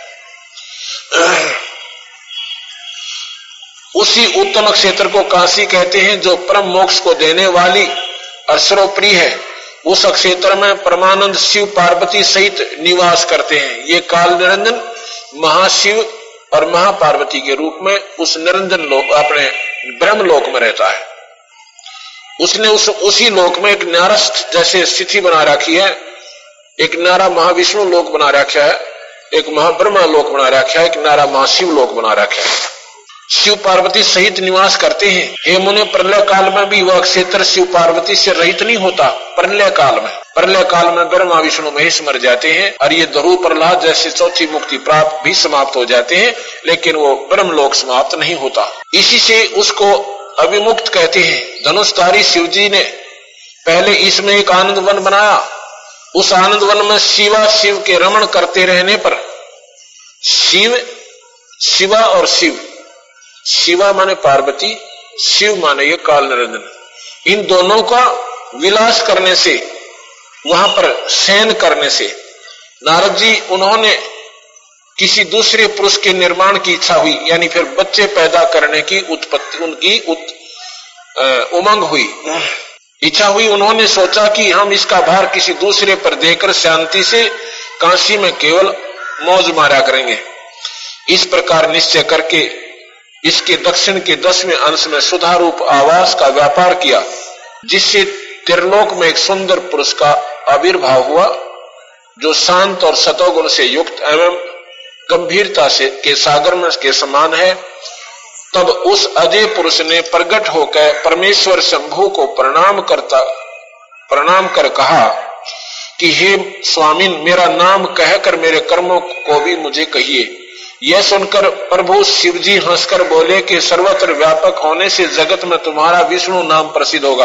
उसी उत्तम क्षेत्र को काशी कहते हैं जो परम मोक्ष को देने वाली और सर्वप्रिय है। उस क्षेत्र में परमानंद शिव पार्वती सहित निवास करते हैं। ये काल निरंजन महाशिव और महापार्वती के रूप में उस निरंजन लोक अपने ब्रह्म लोक में रहता है। उसने उस उसी लोक में एक नारस्थ जैसे स्थिति बना रखी है, एक नारा महाविष्णु लोक बना रखा है, एक महाब्रह्मा लोक बना रखा है, एक नारा महाशिव लोक बना रखा है। शिव पार्वती सहित निवास करते हैं। हे मुने, प्रलय काल में भी वह क्षेत्र शिव पार्वती से रहित नहीं होता। प्रलय काल में प्रलय काल में ब्रह्मा विष्णु महेश मर जाते हैं और ये ध्रुव प्रहलाद जैसे चौथी मुक्ति प्राप्त भी समाप्त हो जाते हैं, लेकिन वो ब्रह्मलोक समाप्त नहीं होता। इसी से उसको अभिमुक्त कहते हैं। धनुषधारी शिव जी ने पहले इसमें एक आनंद वन बनाया। उस आनंद वन में शिवा शिव के रमण करते रहने पर शिव शिवा और शिव, शिवा माने पार्वती, शिव माने ये काल निरंजन, इन दोनों का विलास करने से, वहां पर शयन करने से नारद जी उन्होंने किसी दूसरे पुरुष के निर्माण की इच्छा हुई, यानी फिर बच्चे पैदा करने की उत्पत्ति उनकी उत, उमंग हुई, इच्छा हुई। उन्होंने सोचा कि हम इसका भार किसी दूसरे पर देकर शांति से काशी में केवल मौज मारा करेंगे। इस प्रकार निश्चय करके इसके दक्षिण के दसवें अंश में सुधा रूप आवास का व्यापार किया, जिससे त्रिलोक में एक सुंदर पुरुष का आविर्भाव हुआ, जो शांत और सतोगुण से युक्त एवं गंभीरता से के सागर में के समान है। तब उस अजय पुरुष ने प्रकट होकर परमेश्वर शंभु को प्रणाम करता प्रणाम कर कहा कि हे स्वामिन, मेरा नाम कहकर मेरे कर्मों को भी मुझे कहिए। यह सुनकर प्रभु शिवजी हंसकर बोले कि सर्वत्र व्यापक होने से जगत में तुम्हारा विष्णु नाम प्रसिद्ध होगा।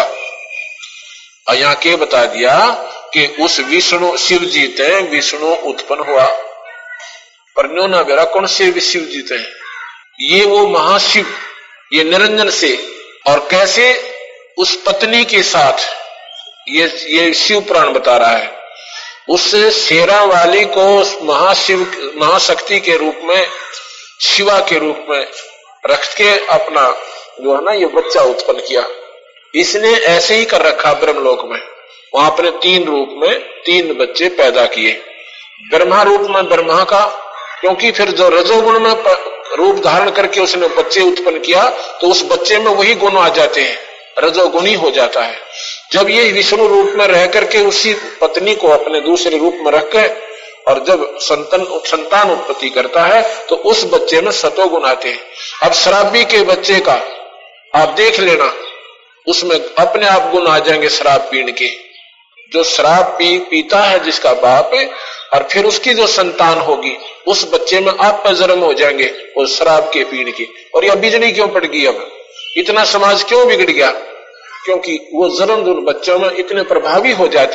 और यहाँ के बता दिया कि उस विष्णु शिवजी थे विष्णु उत्पन्न हुआ, पर न्यो ना बेरा कौन से शिवजी थे? ये वो महाशिव, ये निरंजन से। और कैसे उस पत्नी के साथ, ये ये शिव पुराण बता रहा है, उस शेरा वाली को महाशिव महाशक्ति के रूप में, शिवा के रूप में रख के अपना जो है ना ये बच्चा उत्पन्न किया। इसने ऐसे ही कर रखा ब्रह्मलोक में। वहां अपने तीन रूप में तीन बच्चे पैदा किए। ब्रह्मा रूप में ब्रह्मा का, क्योंकि फिर जो रजोगुण में रूप धारण करके उसने बच्चे उत्पन्न किया, तो उस बच्चे में वही गुण आ जाते हैं, रजोगुणी हो जाता है। जब ये विष्णु रूप में रह करके उसी पत्नी को अपने दूसरे रूप में रख के और जब संतान संतान उत्पत्ति करता है, तो उस बच्चे में सतोगुण आते हैं। अब शराबी के बच्चे का आप देख लेना, उसमें अपने आप गुण आ जाएंगे शराब पीने के। जो शराब पी पीता है जिसका बाप, और फिर उसकी जो संतान होगी उस बच्चे में आप पर जन्म हो जाएंगे वो शराब के पीने के। और यह बिजली क्यों पड़ गई? अब इतना समाज क्यों बिगड़ गया? क्योंकि वो जन्मदुन बच्चों में इतने प्रभावी हो जाते हैं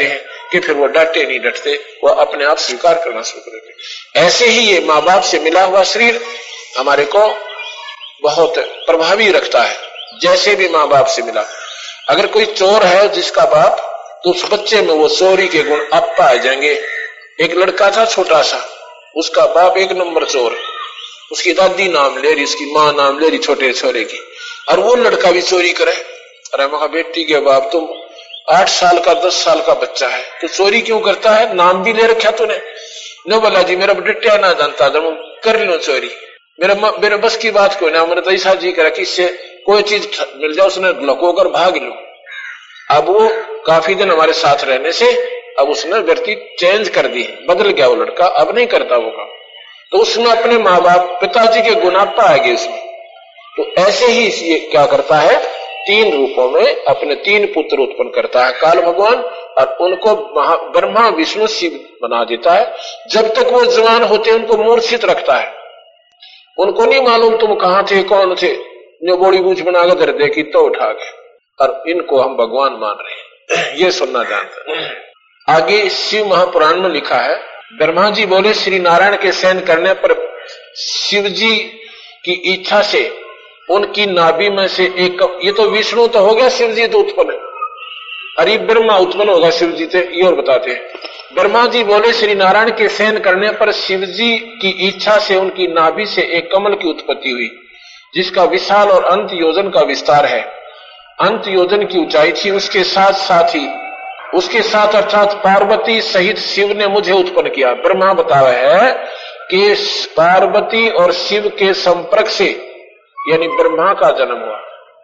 कि फिर वो डटे नहीं डटते, वो अपने आप स्वीकार करना शुरू कर देते। ऐसे ही ये माँ बाप से मिला हुआ शरीर हमारे को बहुत प्रभावी रखता है। जैसे भी माँ बाप से मिला, अगर कोई चोर है जिसका बाप, तो उस बच्चे में वो चोरी के गुण आप पाए जाएंगे। एक लड़का था छोटा सा, उसका बाप एक नंबर चोर, उसकी दादी नाम ले रही, उसकी माँ नाम ले रही छोटे छोरे की, और वो लड़का भी चोरी करे। अरे महा बेटी के बाप, तुम आठ साल का दस साल का बच्चा है तो चोरी क्यों करता है? नाम भी ले रखा तूने। नो बोला जी मेरा डिट्या ना जानता था, मैं कर लो चोरी, मेरा मेरे बस की बात कोई ना, मैंने तो ऐसा जी करा कि इससे कोई चीज मिल जाए उसने लकोकर भाग लो। अब वो काफी दिन हमारे साथ रहने से अब उसने व्यक्ति चेंज कर दी, बदल गया वो लड़का, अब नहीं करता वो काम। तो उसमें अपने माँ बाप पिताजी के गुण पाएंगे इसमें। तो ऐसे ही ये क्या करता है, तीन रूपों में अपने तीन पुत्र उत्पन्न करता है काल भगवान, और उनको ब्रह्मा विष्णु शिव बना देता है। जब तक वो जवान होते उनको मूर्छित रखता है, उनको नहीं मालूम तुम कहां थे कौन थे, जो बोड़ी बूझ बनाकर धर दे की तो उठा गए, और इनको हम भगवान मान रहे हैं, ये सुनना जानते हैं। आगे शिव महापुराण में लिखा है, ब्रह्मा जी बोले श्री नारायण के शयन करने पर शिव जी की इच्छा से उनकी नाभि में से एक, ये तो विष्णु तो हो गया, शिव जी तो उत्पन्न है, अरे ब्रह्मा उत्पन्न होगा शिव जी थे, ये और बताते हैं। ब्रह्मा जी बोले श्री नारायण के शयन करने पर शिव जी की इच्छा से उनकी नाभि से एक कमल की उत्पत्ति हुई, जिसका विशाल और अंत योजन का विस्तार है। अंत योजन की ऊंचाई थी, उसके साथ साथ ही उसके साथ अर्थात पार्वती सहित शिव ने मुझे उत्पन्न किया। ब्रह्मा बतावा है कि पार्वती और शिव के संपर्क से यानी ब्रह्मा का जन्म हुआ।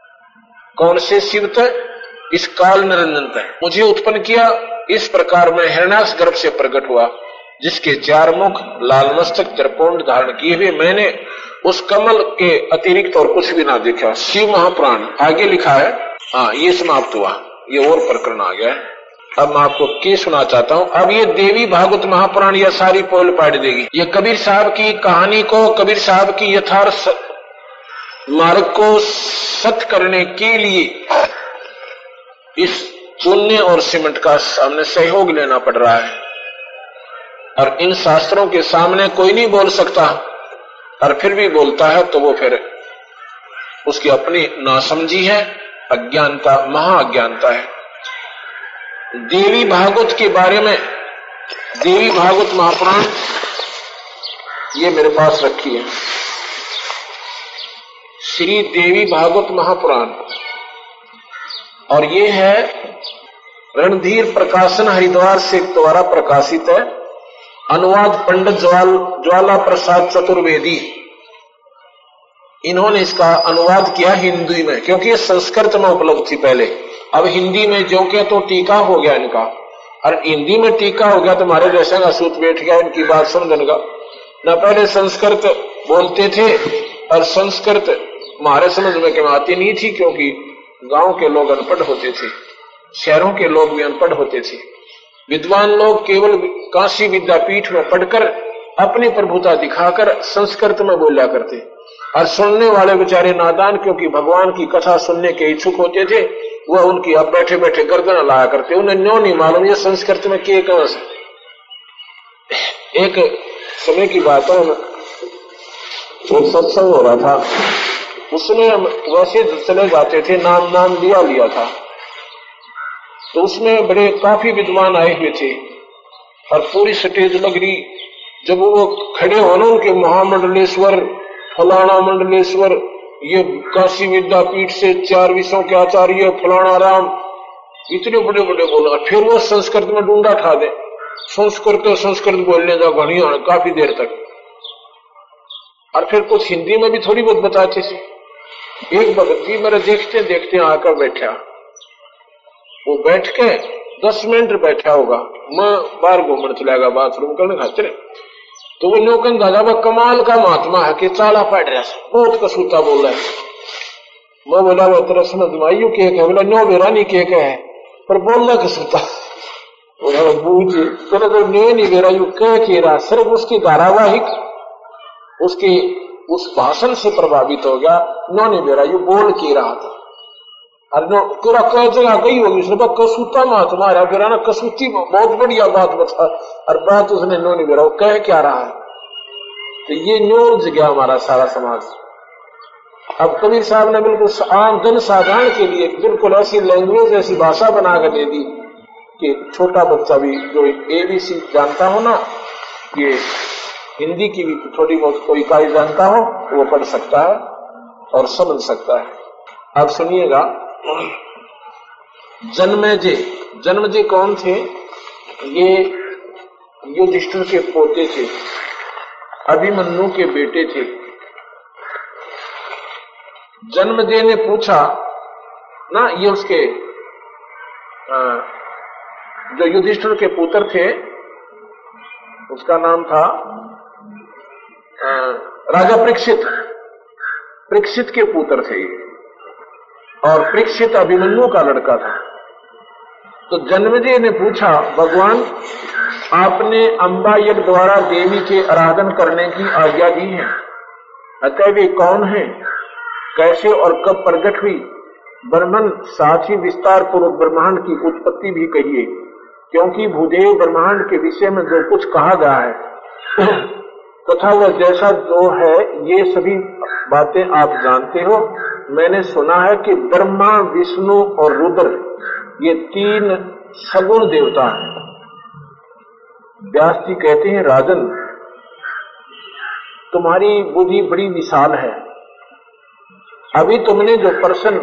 कौन से शिव थे? इस काल निरंजन थे, मुझे उत्पन्न किया। इस प्रकार मैं हिरण्याक्ष गर्भ से प्रकट हुआ, जिसके चार मुख, लाल मस्तक, त्रिपुंड धारण किए हुए मैंने उस कमल के अतिरिक्त और कुछ भी ना देखा। शिव महापुराण आगे लिखा है। हाँ, ये समाप्त हुआ, ये और प्रकरण आ गया। अब मैं आपको क्या सुना चाहता हूं। अब ये देवी भागवत महापुराण यह सारी पोल पाट देगी। ये कबीर साहब की कहानी को, कबीर साहब की यथार्थ मार्ग को सत्य करने के लिए इस चूने और सीमेंट का सामने सहयोग लेना पड़ रहा है, और इन शास्त्रों के सामने कोई नहीं बोल सकता, और फिर भी बोलता है तो वो फिर उसकी अपनी नासमझी है, अज्ञानता, महाअज्ञानता है। देवी भागवत के बारे में, देवी भागवत महापुराण ये मेरे पास रखी है, श्री देवी भागवत महापुराण, और ये है रणधीर प्रकाशन हरिद्वार से द्वारा प्रकाशित है। अनुवाद पंडित ज्वाल ज्वाला प्रसाद चतुर्वेदी, इन्होंने इसका अनुवाद किया हिंदी में, क्योंकि ये संस्कृत में उपलब्ध थी पहले। अब हिंदी में जो के तो टीका हो गया इनका, और हिंदी में टीका हो गया तो हमारे जैसे का सूत बैठ गया, इनकी बात समझेगा ना। पहले संस्कृत बोलते थे, और संस्कृत हमारे समझ में क्यों आती नहीं थी, क्योंकि गांव के लोग अनपढ़ होते थे, शहरों के लोग भी अनपढ़ होते थे। विद्वान लोग केवल काशी विद्यापीठ में पढ़कर अपनी प्रभुता दिखाकर संस्कृत में बोला करते, और सुनने वाले बेचारे नादान, क्योंकि भगवान की कथा सुनने के इच्छुक होते थे, वह उनकी अब बैठे बैठे गर्दन लाया करते। उन्हें न्यों नहीं मालूम ये संस्कृत में किए कहां से। एक समय की बात है, एक सत्संग हो रहा था, उसमें वैसे चले जाते थे, नाम नाम लिया लिया था, तो उसमें बड़े काफी विद्वान आए हुए थे, और पूरी स्टेज लग रही। जब वो खड़े हो ना, उनके महामंडलेश्वर, फलाना मंडलेश्वर, ये काशी विद्यापीठ से चार विषयों के आचार्य फलाना राम, इतने बड़े बड़े बोला। फिर वो संस्कृत में डूंडा ठा दे, संस्कृत संस्कृत बोलने जा घनी काफी देर तक, और फिर कुछ हिंदी में भी थोड़ी बहुत बताते थे। एक भगत जी मेरे देखते देखते आकर बैठा, वो बैठ के दस मिनट बैठा होगा, मैं बाहर घूमने चलेगा बाथरूम करने खातिर, तो वो नौकन दादा वो कमाल का महात्मा है कि चाला पड़ रहा है, बहुत कसूता बोल रहा है। मैं बोला वो तेरा समझ में आयु के है, बोला नो बेरा नहीं के है, पर बोलना कसूता। बोला बूझ तेरा तो न्यो नहीं बेरा यू कह के रहा, सिर्फ उसकी धारावाहिक उसकी उस भाषण से प्रभावित हो गया, नो नहीं बेरा यू बोल के रहा था। और जो पूरा कई जगह गई होगी उसने कहा कसूता माँ तुम्हारा फिर ना कसूती बहुत बढ़िया बात बता, और बात उसने नो नहीं बेरा कह क्या रहा है। तो ये न्यूज गया हमारा सारा समाज। अब कबीर साहब ने बिल्कुल आम जन साधारण के लिए बिल्कुल ऐसी लैंग्वेज ऐसी भाषा बनाकर दे दी कि छोटा बच्चा भी जो एबीसी जानता हो ना, ये हिंदी की भी थोड़ी बहुत कोई इकाई जानता हो वो पढ़ सकता है और समझ सकता है। अब सुनिएगा, जन्मेजय जन्मेजय कौन थे? ये युधिष्ठिर के पोते थे, अभिमन्यु के बेटे थे। जन्मेजय ने पूछा ना, ये उसके जो युधिष्ठिर के पुत्र थे उसका नाम था राजा परीक्षित, परीक्षित के पुत्र थे और परीक्षित अभिमन्यु का लड़का था। तो जन्मेजय ने पूछा, भगवान आपने अंबा यज्ञ द्वारा देवी के आराधन करने की आज्ञा दी है, अतः वे कौन है, कैसे और कब प्रकट हुई? ब्रह्मन साथ ही विस्तार पूर्वक ब्रह्मांड की उत्पत्ति भी कहिए, क्योंकि भूदेव ब्रह्मांड के विषय में जो कुछ कहा गया है तथा वह जैसा जो है ये सभी बातें आप जानते हो। मैंने सुना है कि ब्रह्मा, विष्णु और रुद्र ये तीन सगुण देवता हैं। व्यास जी कहते हैं, राजन तुम्हारी बुद्धि बड़ी विशाल है। अभी तुमने जो प्रश्न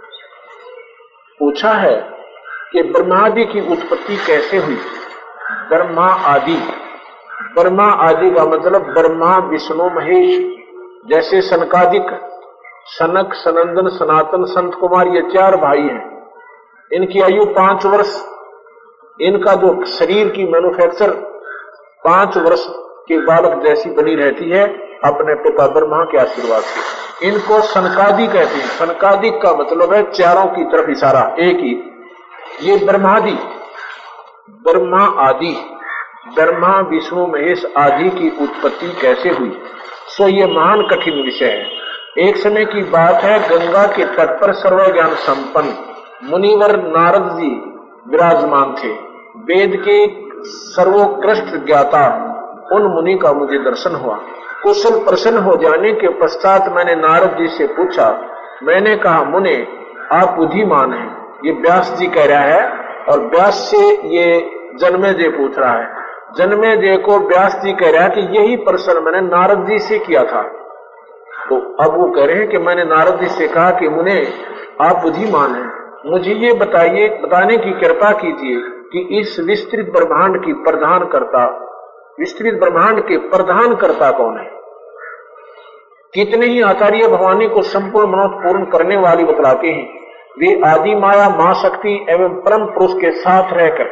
पूछा है कि ब्रह्मादि की उत्पत्ति कैसे हुई, ब्रह्मा आदि, ब्रह्मा आदि का मतलब ब्रह्मा, विष्णु, महेश। जैसे सनकादिक, सनक, सनंदन, सनातन, संत कुमार ये चार भाई हैं, इनकी आयु पांच वर्ष, इनका जो शरीर की मैन्युफैक्चर पांच वर्ष के बालक जैसी बनी रहती है अपने पिता ब्रह्मा के आशीर्वाद से। इनको सनकादि कहते हैं। सनकादिक का मतलब है चारों की तरफ इशारा, एक ही। ये ब्रह्मादि, ब्रह्मा आदि, ब्रह्मा, विष्णु, महेश आदि की उत्पत्ति कैसे हुई, सो ये महान कठिन विषय है। एक समय की बात है, गंगा के तट पर सर्वज्ञान संपन्न मुनिवर नारद जी विराजमान थे। वेद के सर्वोत्कृष्ट ज्ञाता उन मुनि का मुझे दर्शन हुआ। कुशल प्रसन्न हो जाने के पश्चात मैंने नारद जी से पूछा, मैंने कहा, मुने आप बुद्धिमान हैं, ये व्यास जी कह रहा है और व्यास से ये जन्मेजय पूछ रहा है। जन्मेजय को व्यास जी कह रहा है कि यही प्रश्न मैंने नारद जी से किया था। तो अब वो कह रहे हैं कि मैंने नारद जी से कहा कि मुने आप बुद्धिमान हैं, मुझे ये बताइए, बताने की कृपा कीजिए कि इस विस्तृत ब्रह्मांड की प्रधान कर्ता, विस्तृत ब्रह्मांड के प्रधान कर्ता कौन है? कितने ही आचार्य भवानी को संपूर्ण मनोरथ पूर्ण करने वाली बतलाते हैं। वे आदि माया, मां शक्ति एवं परम पुरुष के साथ रहकर,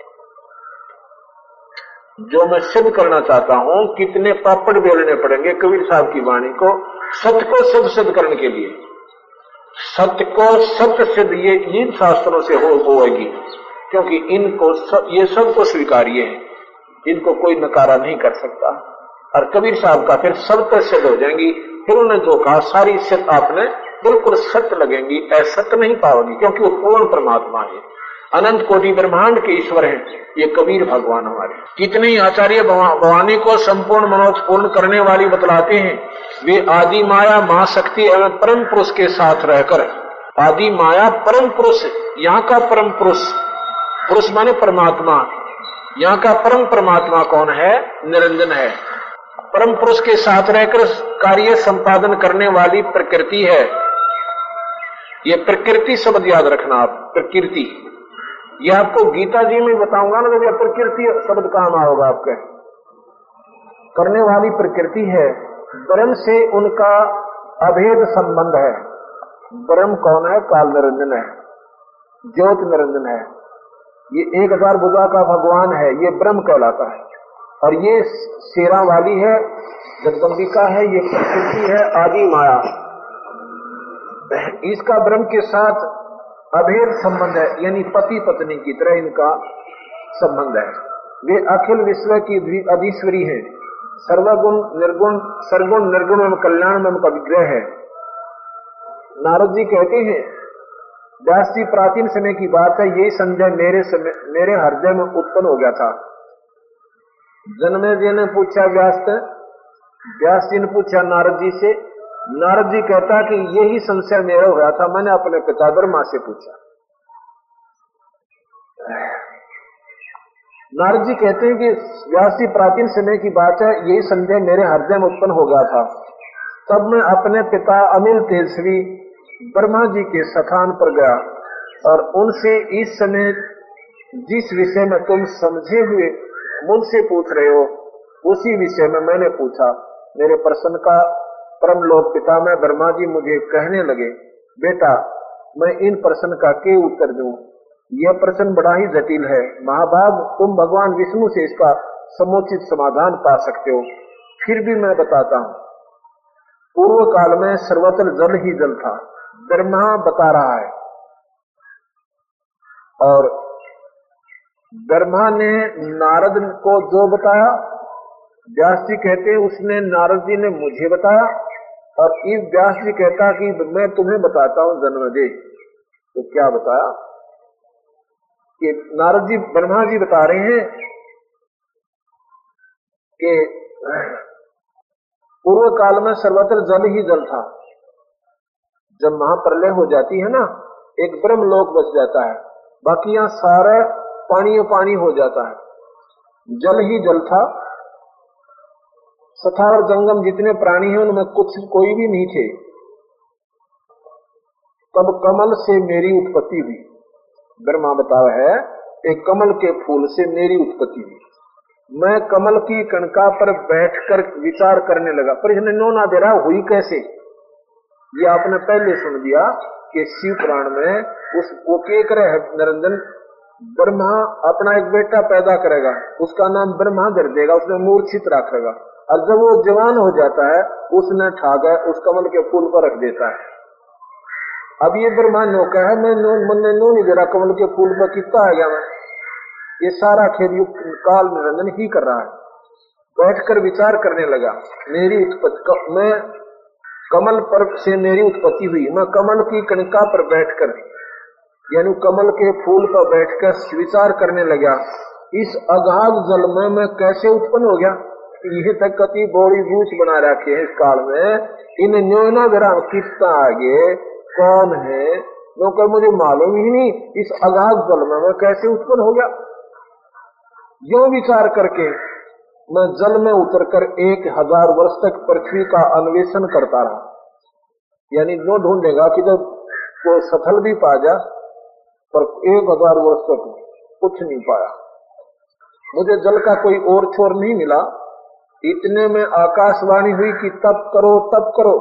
जो मैं सिद्ध करना चाहता हूं, कितने पापड़ बेलने पड़ेंगे कबीर साहब की वाणी को सत्य को सिद्ध सिद्ध करने के लिए। सत्य को सत्य सिद्ध ये इन शास्त्रों से हो होगी, क्योंकि इनको सब, ये सबको स्वीकार्य है, इनको कोई नकारा नहीं कर सकता। और कबीर साहब का फिर सब तो सिद्ध हो जाएंगी। फिर उन्होंने जो कहा सारी सिद्ध आपने बिल्कुल सत्य लगेंगी, असत्य नहीं पाओगी, क्योंकि वो पूर्ण परमात्मा है, अनंत कोटि ब्रह्मांड के ईश्वर हैं ये कबीर भगवान हमारे। कितने ही आचार्य भवानी को संपूर्ण मनोरथ पूर्ण करने वाली बतलाते हैं। वे आदि माया, मां शक्ति एवं परम पुरुष के साथ रहकर, आदि माया, परम पुरुष, यहाँ का परम पुरुष, पुरुष माने परमात्मा, यहाँ का परम परमात्मा कौन है? निरंजन है। परम पुरुष के साथ रहकर कार्य संपादन करने वाली प्रकृति है। ये प्रकृति शब्द याद रखना आप, प्रकृति। ये आपको गीता जी में बताऊंगा ना, जब प्रकृति शब्द काम आओगा आपके, करने वाली प्रकृति है। ब्रह्म से उनका अभेद संबंध है। ब्रह्म कौन है? काल निरंजन है, ज्योत निरंजन है। ये एक हजार भुजा का भगवान है, ये ब्रह्म कहलाता है। और ये शेरा वाली है, जगदम्बिका है, ये प्रकृति है, आदि माया। इसका ब्रह्म के साथ अभेद संबंध है, यानी पति पत्नी की तरह इनका संबंध है। वे अखिल विश्व की अधीश्वरी है, सर्वगुण निर्गुण, सर्वगुण निर्गुण एवं कल्याण में उनका विग्रह है। नारद जी कहते हैं व्यास जी प्राचीन समय की बात है, यही संजय मेरे समय मेरे हृदय में उत्पन्न हो गया था। जन्मेजय ने पूछा व्यास से, व्यास जी ने पूछा नारद जी से। नारद जी कहता कि यही संशय मेरा हो रहा था, मैंने अपने पिता ब्रह्मा से पूछा। नारद जी कहते हैं कि व्यास जी प्राचीन समय की बात है, यही संदेह मेरे हृदय में उत्पन्न हो गया था। तब मैं अपने पिता अनिल तेजस्वी ब्रह्मा जी के स्थान पर गया और उनसे इस समय जिस विषय में तुम समझे हुए मुझसे पूछ रहे हो उसी विषय में मैंने पूछा। मेरे प्रश्न का परमलोक पिता में ब्रह्मा जी मुझे कहने लगे, बेटा मैं इन प्रश्न का क्या उत्तर दूं? यह प्रश्न बड़ा ही जटिल है। महाभाग तुम भगवान विष्णु से इसका समुचित समाधान पा सकते हो, फिर भी मैं बताता हूं। पूर्व काल में सर्वत्र जल ही जल था, ब्रह्मा बता रहा है। और ब्रह्मा ने नारद को जो बताया, व्यास जी कहते हैं उसने नारद जी ने मुझे बताया, और इस व्यास जी कहता कि मैं तुम्हें बताता हूं जन्मजय। तो क्या बताया कि नारद जी ब्रह्मा जी बता रहे हैं कि पूर्व काल में सर्वत्र जल ही जल था। जब महाप्रलय हो जाती है ना, एक ब्रह्म लोक बच जाता है, बाकी यहां सारा पानी पानी हो जाता है। जल ही जल था, सथावर जंगम जितने प्राणी हैं उनमें कुछ कोई भी नहीं थे। तब कमल से मेरी उत्पत्ति हुई। ब्रह्मा बताया है, एक कमल के फूल से मेरी उत्पत्ति हुई। मैं कमल की कणका पर बैठकर विचार करने लगा। पर इसने नो ना दे रहा हुई कैसे, ये आपने पहले सुन दिया कि शिव पुराण में उस वो के करे है निरंजन, ब्रह्मा अपना एक बेटा पैदा करेगा, उसका नाम ब्रह्मा धर देगा, उसने मूर्छित रखेगा, और जब वो जवान हो जाता है उसने ठाकर उस कमल के फूल पर रख देता है। अब ये ब्रह्मा नो का है, मैं नो मन नो नहीं दे रहा, कमल के फूल पर कितना आ गया मैं। ये सारा खेल युग काल निरंजन ही कर रहा है। बैठकर विचार करने लगा, मेरी उत्पत्ति मैं कमल पर से मेरी उत्पत्ति हुई। मैं कमल की कणिका पर बैठकर यानी कमल के फूल पर बैठकर विचार करने लगा, इस अगाध जल में मैं कैसे उत्पन्न हो गया। यह तक कति बड़ी बूझ बना रखे हैं इस काल में, इन न्योना ग्राम कितना आगे कौन है नौकर मुझे मालूम ही नहीं, इस अगाध जल में मैं कैसे उत्पन्न हो गया। यो विचार करके मैं जल में उतरकर एक हजार वर्ष तक पृथ्वी का अन्वेषण करता रहा। यानी जो ढूंढेगा कि जब वो सफल भी पा जा, पर एक हजार वर्ष तक कुछ नहीं पाया। मुझे जल का कोई और छोर नहीं मिला। इतने में आकाशवाणी हुई कि तप करो तप करो।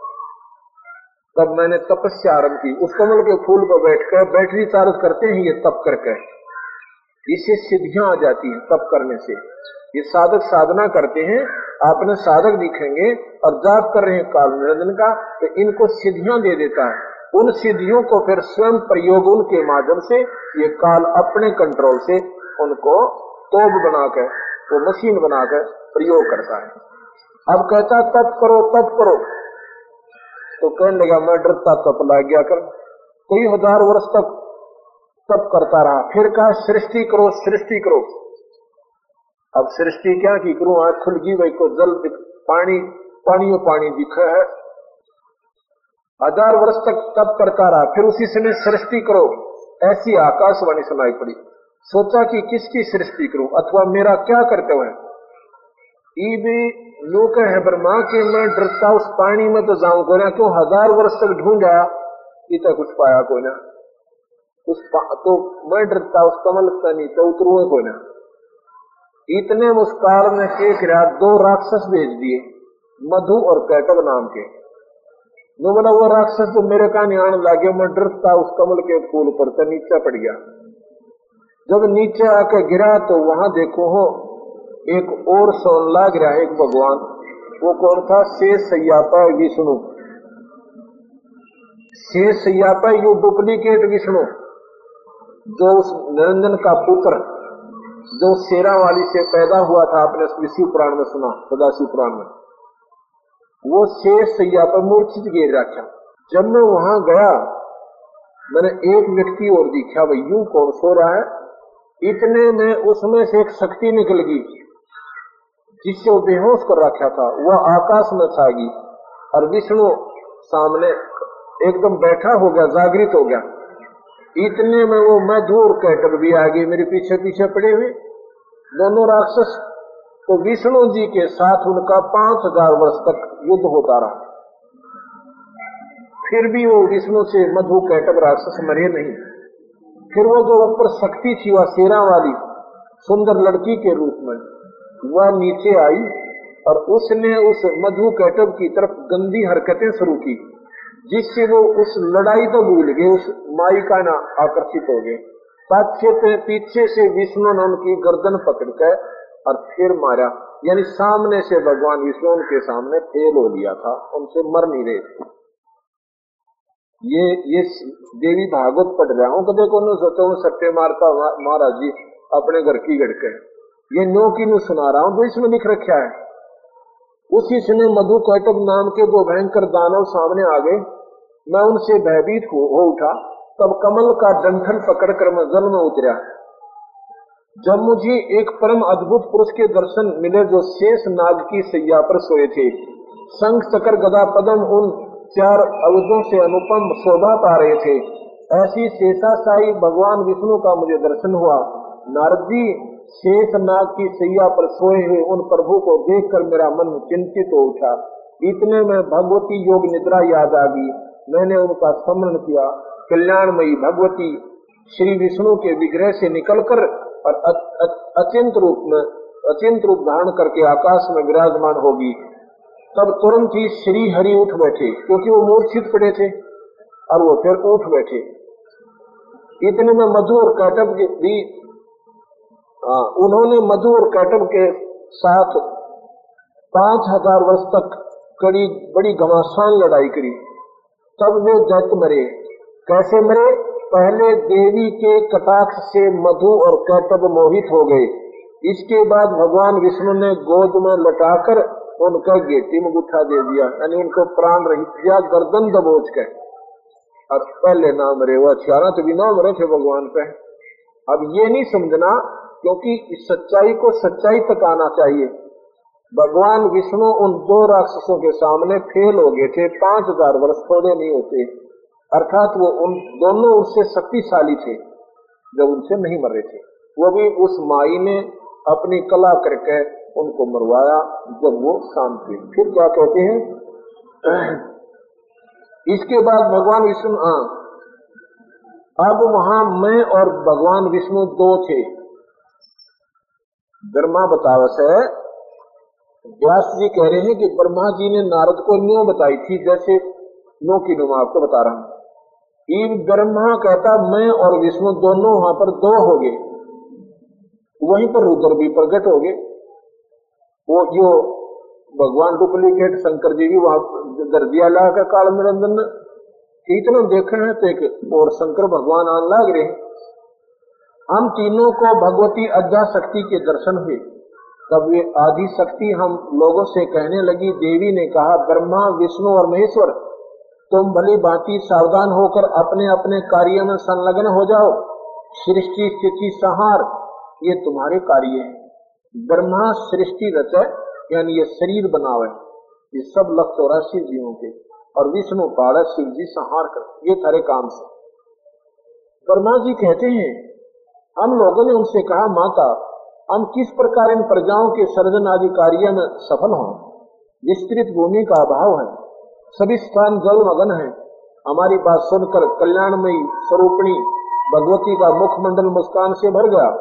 तब मैंने तपस्या आरंभ की। उस कमल के फूल पर बैठकर बैटरी चार्ज करते हैं ये तप करके, इससे सिद्धियां आ जाती हैं तप करने से। ये साधक साधना करते हैं, आपने साधक दिखेंगे और जाप कर रहे हैं काल निरंजन का, तो इनको सिद्धियां दे देता है। उन सिद्धियों को फिर स्वयं प्रयोग उनके माध्यम से ये काल अपने कंट्रोल से उनको तोब बनाकर, वो मशीन बनाकर प्रयोग करता है। अब कहता तप करो तप करो, तो कहने लगा मैं डरता तप लग गया कर। कई हजार वर्ष तक तप करता रहा। फिर कहा सृष्टि करो सृष्टि करो। अब सृष्टि क्या की करूं, आंख खुल गई वही को जल पानी पानी पानी दिखा है। हजार वर्ष तक तप करता रहा। फिर उसी समय सृष्टि करो, ऐसी आकाशवाणी सुनाई पड़ी। सोचा कि किसकी सृष्टि करूं अथवा मेरा क्या कर्तव्य है। ये भी लोग है ब्रह्मा के मैं डरता उस पानी में तो जाऊं कोई ना, क्यों हजार वर्ष तक ढूंढा इतना कुछ पाया कोई ना। उस तो मैं डरता उस कमल का नहीं तो उतरू कोई ना। इतने उस काल में के किया दो राक्षस भेज दिए, मधु और कैटव नाम के। जो बोला वो राक्षस तो मेरे का नहीं आने लगे, मैं डरता उस कमल के फूल पर तो नीचे पड़ गया। जब नीचे आकर गिरा तो वहां देखो हो एक और सोन लाग रहा है, एक भगवान। वो कौन था? शेष सैयापा विष्णु। शेष सैयापा यू डुप्लीकेट विष्णु, जो उस निरंजन का पुत्र जो शेरा वाली से पैदा हुआ था, आपने शिव पुराण में सुना, सदाशिव पुराण में। वो शेष सैयापा मूर्छित गिर रखा। जब मैं वहां गया मैंने एक व्यक्ति और दिखा, भाई यूं कौन सो रहा है। इतने में उसमें से एक शक्ति निकल गई जिससे वो बेहोश कर रखा था, वह आकाश में छा गई और विष्णु सामने एकदम बैठा हो गया, जागृत हो गया। इतने में वो मधु और कैटब भी आ गए मेरे पीछे पीछे पड़े हुए, दोनों राक्षस। तो विष्णु जी के साथ उनका पांच हजार वर्ष तक युद्ध होता रहा, फिर भी वो विष्णु से मधु कैटब राक्षस मरे नहीं। फिर वो जो ऊपर शक्ति थी वह शेरा वाली सुंदर लड़की के रूप में वह नीचे आई और उसने उस मधु कैटब की तरफ गंदी हरकतें शुरू की, जिससे वो उस लड़ाई तो भूल गए, उस माई का ना आकर्षित हो गए। पीछे पीछे से विष्णु ने उनकी गर्दन पकड़ कर और फिर मारा, यानी सामने से भगवान विष्णु उनके सामने फेल हो लिया था, उनसे मर नहीं रहे थे। ये ये देवी भागवत पढ़ रहा हूं, कदे को सोचो सत्य मारता महाराज जी अपने घर की गड़के, ये नो की नो सुना रहा हूं, तो इसमें लिख रखा है। उसी समय मधु कैटब नाम के दो भयंकर दानव सामने आ गए। मैं उनसे भयभीत हो, हो उठा। तब कमल का डंठल पकड़कर मैं जल में उतरा। जब मुझे एक परम अद्भुत पुरुष के दर्शन मिले जो शेष नाग की सैया पर सोए थे, शंख चक्र गदा पद्म उन चार अवधों से अनुपम शोभा पा रहे थे। ऐसी शेषाशाही भगवान विष्णु का मुझे दर्शन हुआ। नारद जी, शेष नाग की सैया पर सोए हुए उन प्रभु को देखकर मेरा मन चिंतित हो उठा। इतने में भगवती योग निद्रा याद आ गई। मैंने उनका स्मरण किया। कल्याणमयी भगवती श्री विष्णु के विग्रह से निकलकर और अत्यंत रूप में अत्यंत रूप धारण करके आकाश में विराजमान होगी। तब तुरंत ही श्री हरि उठ बैठे, क्योंकि वो मूर्छित पड़े थे, और वो फिर उठ बैठे। इतने में मधु और कैटब के भी आ, उन्होंने मधु और कैटब के साथ पांच हजार वर्ष तक कड़ी बड़ी घमासान लड़ाई करी। तब वे दैत्य मरे। कैसे मरे? पहले देवी के कटाक्ष से मधु और कैटब मोहित हो गए। इसके बाद भगवान विष्णु ने गोद में लटाकर उनका गेटी में गुठा दे दिया, यानी उनको प्राण रहित किया, गर्दन दबोच कर। और पहले ना मरे, वो अचारा तो भी ना मरे थे भगवान पे। अब ये नहीं समझना, क्योंकि इस सच्चाई को सच्चाई तक आना चाहिए। भगवान विष्णु उन दो राक्षसों के सामने फेल हो गए थे। पांच हजार वर्ष थोड़े नहीं होते, अर्थात वो उन दोनों उससे शक्तिशाली थे जब उनसे नहीं मर रहे थे। वो भी उस माई ने अपनी कला करके उनको मरवाया जब वो शांत हुए। फिर क्या कहते हैं, इसके बाद भगवान विष्णु, हाँ, अब वहां मैं और भगवान विष्णु दो थे। ब्रह्मा बतावस है, व्यास जी कह रहे हैं कि ब्रह्मा जी ने नारद को न्यों बताई थी, जैसे नो की नो आपको बता रहा हूं। ब्रह्मा कहता मैं और विष्णु दोनों वहां पर दो हो गए। वहीं पर रुद्र भी प्रकट हो गए। वो जो भगवान डुप्लीकेट शंकर जी भी वहां दर्दिया ला का काल निरंजन इतना देखे हैं, तो एक और शंकर भगवान आन लाग रहे। हम तीनों को भगवती अद्या शक्ति के दर्शन हुए। तब वे आदि शक्ति हम लोगों से कहने लगी। देवी ने कहा, ब्रह्मा विष्णु और महेश्वर, तुम भली भांति सावधान होकर अपने अपने कार्य में संलग्न हो जाओ। सृष्टि स्थिति संहार ये तुम्हारे कार्य है। ब्रह्मा सृष्टि रचे, यानी ये शरीर बनावे, ये सब लक्ष्य चौरासी जीवों के, और विष्णु पाड़ा शिव जी संहार कर, ये थारे काम से। ब्रह्मा जी कहते हैं, हम लोगों ने उनसे कहा, माता हम किस प्रकार इन प्रजाओं के सर्जन आदि कार्य में सफल हों। विस्तृत भूमि का अभाव है, सभी स्थान जलमग्न है। हमारी बात सुनकर कल्याणमयी स्वरूपिणी भगवती का मुखमंडल मुस्कान से भर गया।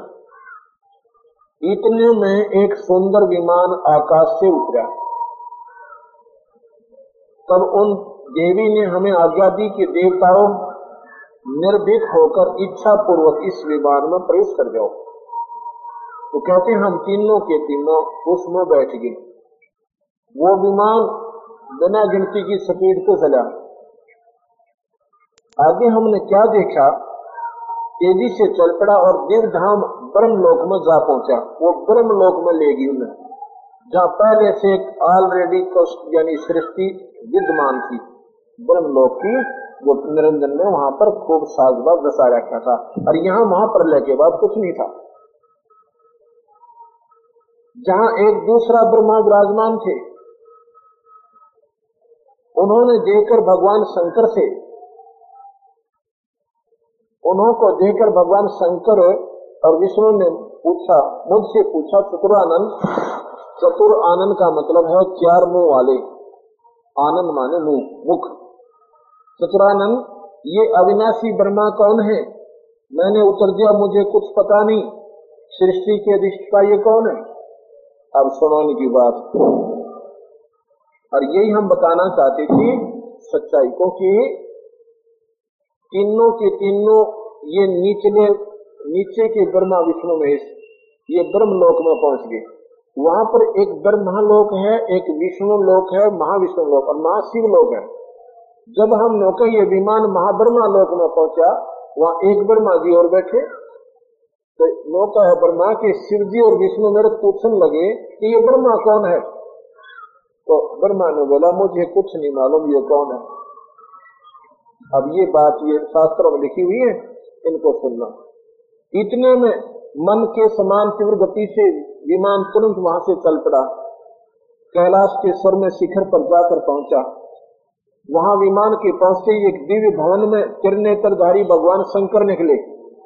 इतने में एक सुंदर विमान आकाश से उतरा। तब उन देवी ने हमें आज्ञा दी कि देवताओं निर्भीक होकर इच्छा पूर्वक इस विमान में प्रवेश कर जाओ। तो कहते हैं हम तीनों के तीनों उसमें बैठ गए। वो विमान बिना गिनती की स्पीड पे चला। आगे हमने क्या देखा, तेजी से चल पड़ा और दिव्यधाम ब्रह्मलोक में जा पहुंचा। वो ब्रह्मलोक में ले गई उन्हें, जहाँ पहले से एक ऑलरेडी यानी सृष्टि विद्यमान थी। ब्रह्मलोक की वो निरंजन ने वहां पर खूब साजबाज दशा रखा था। और यहाँ महाप्रलय के बाद कुछ नहीं था। जहां एक दूसरा ब्रह्मा विराजमान थे, उन्होंने देखकर भगवान शंकर से उन्हों को देखकर भगवान शंकर और विष्णु ने पूछा, मुझसे पूछा, चतुरानंद। चतुर आनंद का मतलब है चार मुंह वाले, आनंद माने मुंह, मुख। चतुरानंद, ये अविनाशी ब्रह्मा कौन है? मैंने उत्तर दिया, मुझे कुछ पता नहीं, सृष्टि के अधिष्ठा ये कौन है? अब सुनो इनकी बात। और यही हम बताना चाहते थे सच्चाई को कि तीनों के तीनों ये नीचले नीचे के ब्रह्मा विष्णु महेश ये ब्रह्म लोक में पहुंच गए। वहां पर एक ब्रह्मा लोक है, एक विष्णु लोक है, महाविष्णु लोक और महाशिव लोक है। जब हम नौका ये विमान महाब्रह्मा लोक में पहुंचा, वहां एक ब्रह्मा जी और बैठे, तो नौका है ब्रह्मा के शिव जी और विष्णु मेरे पूछने लगे कि ये ब्रह्मा कौन है? तो ब्रह्मा ने बोला, मुझे कुछ नहीं मालूम ये कौन है। अब ये बात ये शास्त्रों में लिखी हुई है, इनको सुनना। इतने में मन के समान तीव्र गति से विमान तुरंत वहां से चल पड़ा, कैलाश के स्वर में शिखर पर जाकर पहुंचा। वहां विमान के पहुंचते ही एक दिव्य भवन में त्रिनेत्रधारी भगवान शंकर निकले।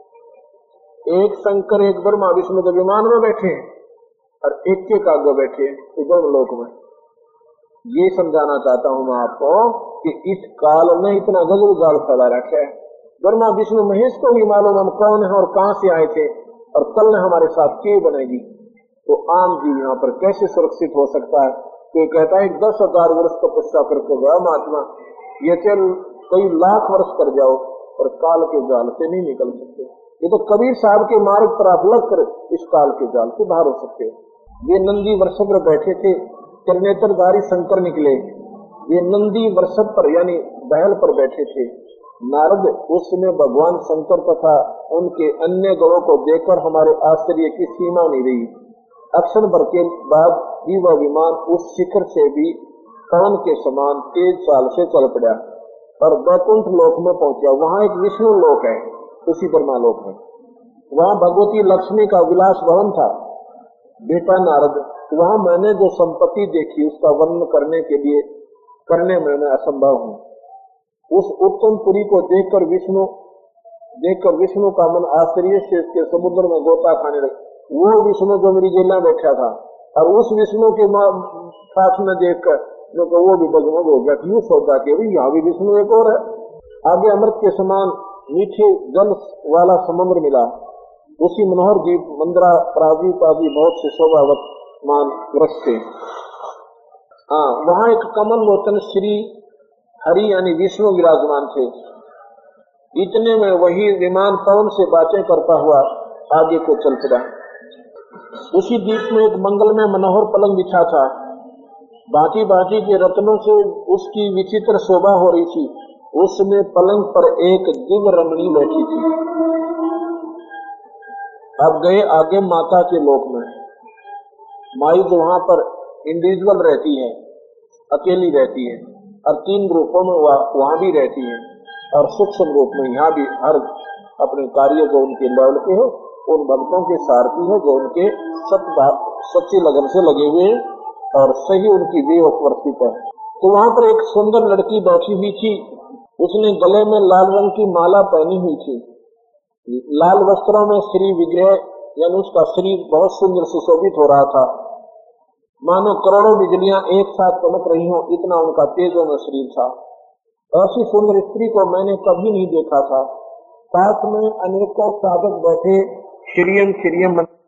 एक शंकर एक ब्रह्मा विष्णु के विमान में बैठे और एक के आगे बैठे दोनों लोक में। ये समझाना चाहता हूं मैं आपको कि इस काल में इतना गजब जाल फैला रखा है। ब्रह्मा विष्णु महेश को भी मालूम हम कौन है और कहां से आए थे और कल ने हमारे साथ क्यों बनेगी। तो आम जीव यहाँ पर कैसे सुरक्षित हो सकता है? कोई कहता है दस हजार वर्ष तपस्या करके गया महात्मा, ये चल कई लाख वर्ष कर जाओ और काल के जाल से नहीं निकल सकते। ये तो कबीर साहब के मार्ग पर आप लग कर इस काल के जाल से बाहर हो सकते हो। वे नंदी वर्षभ पर बैठे थे, त्रिनेत्रधारी शंकर निकले। वे नंदी वर्षभ पर यानी बैल पर बैठे थे। नारद उस समय भगवान शंकर तथा उनके अन्य गणों को देखकर हमारे आश्चर्य की सीमा नहीं रही। अक्षण भर के बाद ही वह विमान उस शिखर से भी पवन के समान तेज चाल से चल पड़ा और वैकुंठ लोक में पहुंचा। वहां एक विष्णु लोक है, उसी ब्रह्मा लोक है। वहां भगवती लक्ष्मी का विलास भवन था। बेटा नारद, वहां मैंने जो संपत्ति देखी उसका वर्णन करने के लिए करने में मैं असंभव हूँ। उस उत्तम पुरी को देखकर विष्णु देखकर विष्णु का मन आश्चर्य से इसके समुद्र में गोता खाने लगा। वो विष्णु जो मेरी जेल में बैठा था और उस विष्णु के साथ में देखकर तो वो भी डगमग हो गया। यूं सोचा कि यहाँ भी विष्णु एक और है। आगे अमृत के समान मीठे जल वाला समुद्र मिला। उसी मनोहर द्वीप मंद्रा प्रादीप आदि बहुत से शोभावत मान वृक्ष थे। हाँ, वहां एक कमल लोचन श्री हरि यानी विष्णु विराजमान थे। इतने में वही विमान पवन से बातें करता हुआ आगे को चल पड़ा। उसी द्वीप में एक मंगल में मनोहर पलंग बिछा था। बाकी बाकी के रत्नों से उसकी विचित्र शोभा हो रही थी। उसमें पलंग पर एक दिव्य रमणी बैठी थी। अब गए आगे माता के लोक में। माई जो वहां पर इंडिविजुअल रहती है, अकेली रहती है और तीन रूपों में वहां भी रहती है और सूक्ष्म रूप में यहाँ भी हर अपने कार्य जो उनके लेवल के हो उन भक्तों के सारथी है जो उनके सत्य सच्ची लगन से लगे हुए और सही उनकी विवर्तित है। तो वहां पर एक सुंदर लड़की बैठी हुई थी। उसने गले में लाल रंग की माला पहनी हुई थी। लाल वस्त्रों में श्री विग्रह यानी उसका शरीर बहुत सुंदर सुशोभित हो रहा था। मानो करोड़ों बिजलियां एक साथ चमक रही हो, इतना उनका तेजों में शरीर था। ऐसी सुंदर स्त्री को मैंने कभी नहीं देखा था। साथ में अनेकों साधक बैठे श्रीयम श्रीयम